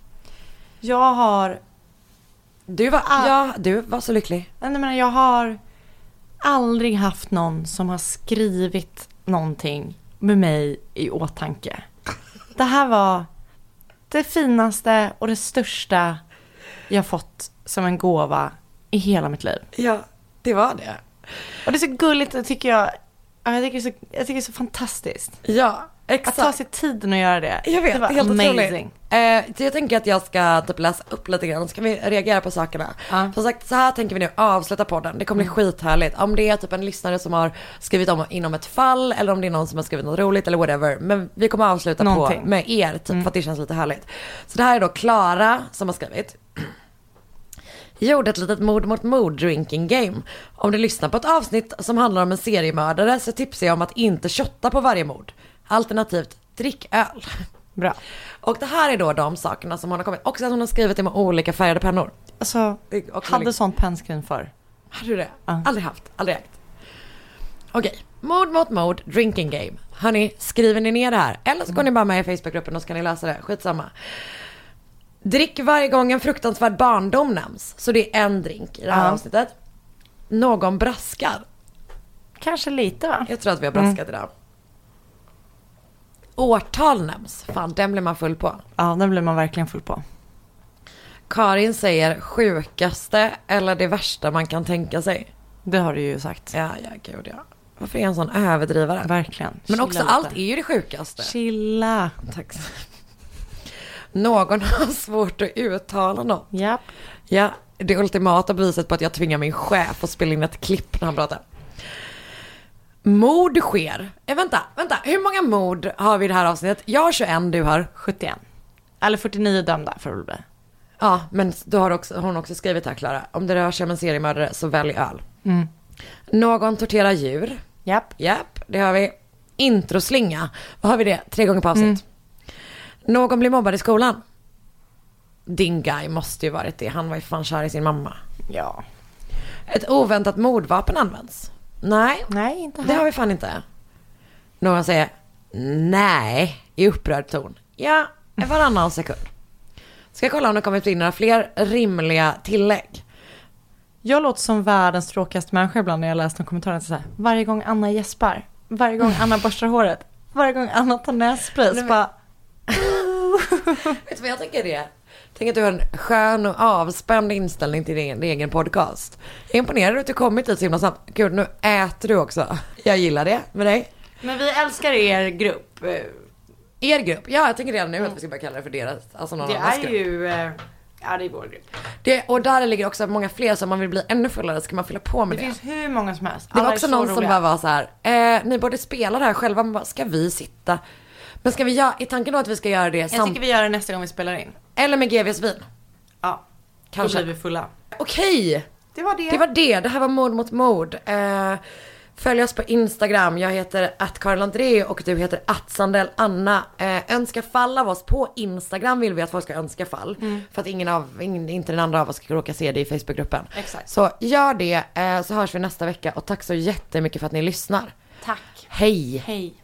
jag har... Du var, ah. ja, du var så lycklig. Nej, men jag har aldrig haft någon som har skrivit någonting med mig i åtanke. Det här var det finaste och det största jag fått som en gåva i hela mitt liv. Ja, det var det. Och det är så gulligt, det tycker jag. Jag tycker det är så, jag tycker det är så fantastiskt. Ja, exakt. Att ta sig tiden att göra det. Jag vet, det var helt amazing. Eh, så jag tänker att jag ska typ läsa upp lite grann, så kan vi reagera på sakerna. Uh. Som sagt, så här tänker vi nu avsluta podden. Det kommer bli mm. skithärligt. Om det är typ en lyssnare som har skrivit om inom ett fall, eller om det är någon som har skrivit något roligt eller whatever. Men vi kommer avsluta Någonting. på med er typ, mm. för att det känns lite härligt. Så det här är då Klara som har skrivit. Gjorde ett litet mord mot mord drinking game. Om du lyssnar på ett avsnitt som handlar om en seriemördare så tipsar jag om att inte shotta på varje mord. Alternativt drick öl. Bra. Och det här är då de sakerna som hon har kommit. Också att hon har skrivit det med olika färgade pennor. Alltså, hade liksom... sånt pennskrin för? Har du det? Uh. Aldrig haft, aldrig ägt. Okej, mord mot mord drinking game. Hörni, skriver ni ner det här? Eller så går mm. ni bara med i Facebookgruppen och så kan ni läsa det. Skitsamma. Drick varje gång en fruktansvärd barndom nämns. Så det är en drink i det här uh. avsnittet. Någon braskar. Kanske lite, va? Jag tror att vi har braskat mm. idag. Årtal nämns. Fan, den blir man full på. Ja, den blir man verkligen full på. Karin säger sjukaste eller det värsta man kan tänka sig. Det har du ju sagt. Ja, ja, gud ja. Varför är en sån överdrivare? Verkligen. Men Chilla också lite. Allt är ju det sjukaste. Chilla. Tack. Någon har svårt att uttala något. Japp. Ja, det ultimata beviset på att jag tvingar min chef att spela in ett klipp när han pratar. Mord sker. Eh, vänta, vänta. Hur många mord har vi i det här avsnittet? Jag har tjugoett, du har sjuttioett. Eller fyrtionio dömda för att bli. Ja, men då har också, hon också skrivit här, Klara. Om det rör sig om en seriemördare så välj öl. Mm. Någon torterar djur. Japp. Japp, det har vi. Introslinga. Vad har vi det? Tre gånger på avsnitt. Mm. Någon blir mobbad i skolan. Din guy måste ju varit det. Han var ju fan kär i sin mamma. Ja. Ett oväntat mordvapen används. Nej, nej inte här. Det har vi fan inte. Någon säger nej i upprörd ton. Ja, varannan sekund. Ska jag kolla om det kommit in några fler rimliga tillägg. Jag låter som världens tråkigaste människa ibland när jag läser de kommentarerna. Så här, varje gång Anna gäspar, varje gång Anna borstar håret, varje gång Anna tar nässpray så bara... Vet du vad jag tänker det? Tänk att du har en skön och avspänd inställning till din egen podcast. Jag är imponerad att du kommit hit så himla snabbt. Gud, nu äter du också. Jag gillar det med dig. Men vi älskar er grupp. Er grupp. Ja, jag tänker redan nu mm. att vi ska börja kalla det för deras. Alltså någon det annans är grupp. ju, eh, ja det är vår grupp. Det, och där ligger också många fler, så om man vill bli ännu fullare ska man fylla på med det. Det finns hur många som helst. Det var Alla också är så någon som roliga. bara var så här, eh, ni borde spela det här själva, men bara, ska vi sitta? Men ska vi göra, i tanken då att vi ska göra det Jag sam- tycker vi gör det nästa gång vi spelar in. Eller med G Vs vin. Ja, Kanske. då blir vi fulla. Okej, Det var det. det var det. Det här var Mord mot mord. Eh, följ oss på Instagram. Jag heter att Karin André och du heter att Sandell Anna. Eh, önska fall av oss på Instagram vill vi att folk ska önska fall. Mm. För att ingen av, ingen, inte den andra av oss ska råka se det i Facebookgruppen. Exakt. Så gör det, eh, så hörs vi nästa vecka. Och tack så jättemycket för att ni lyssnar. Tack. Hej. Hej.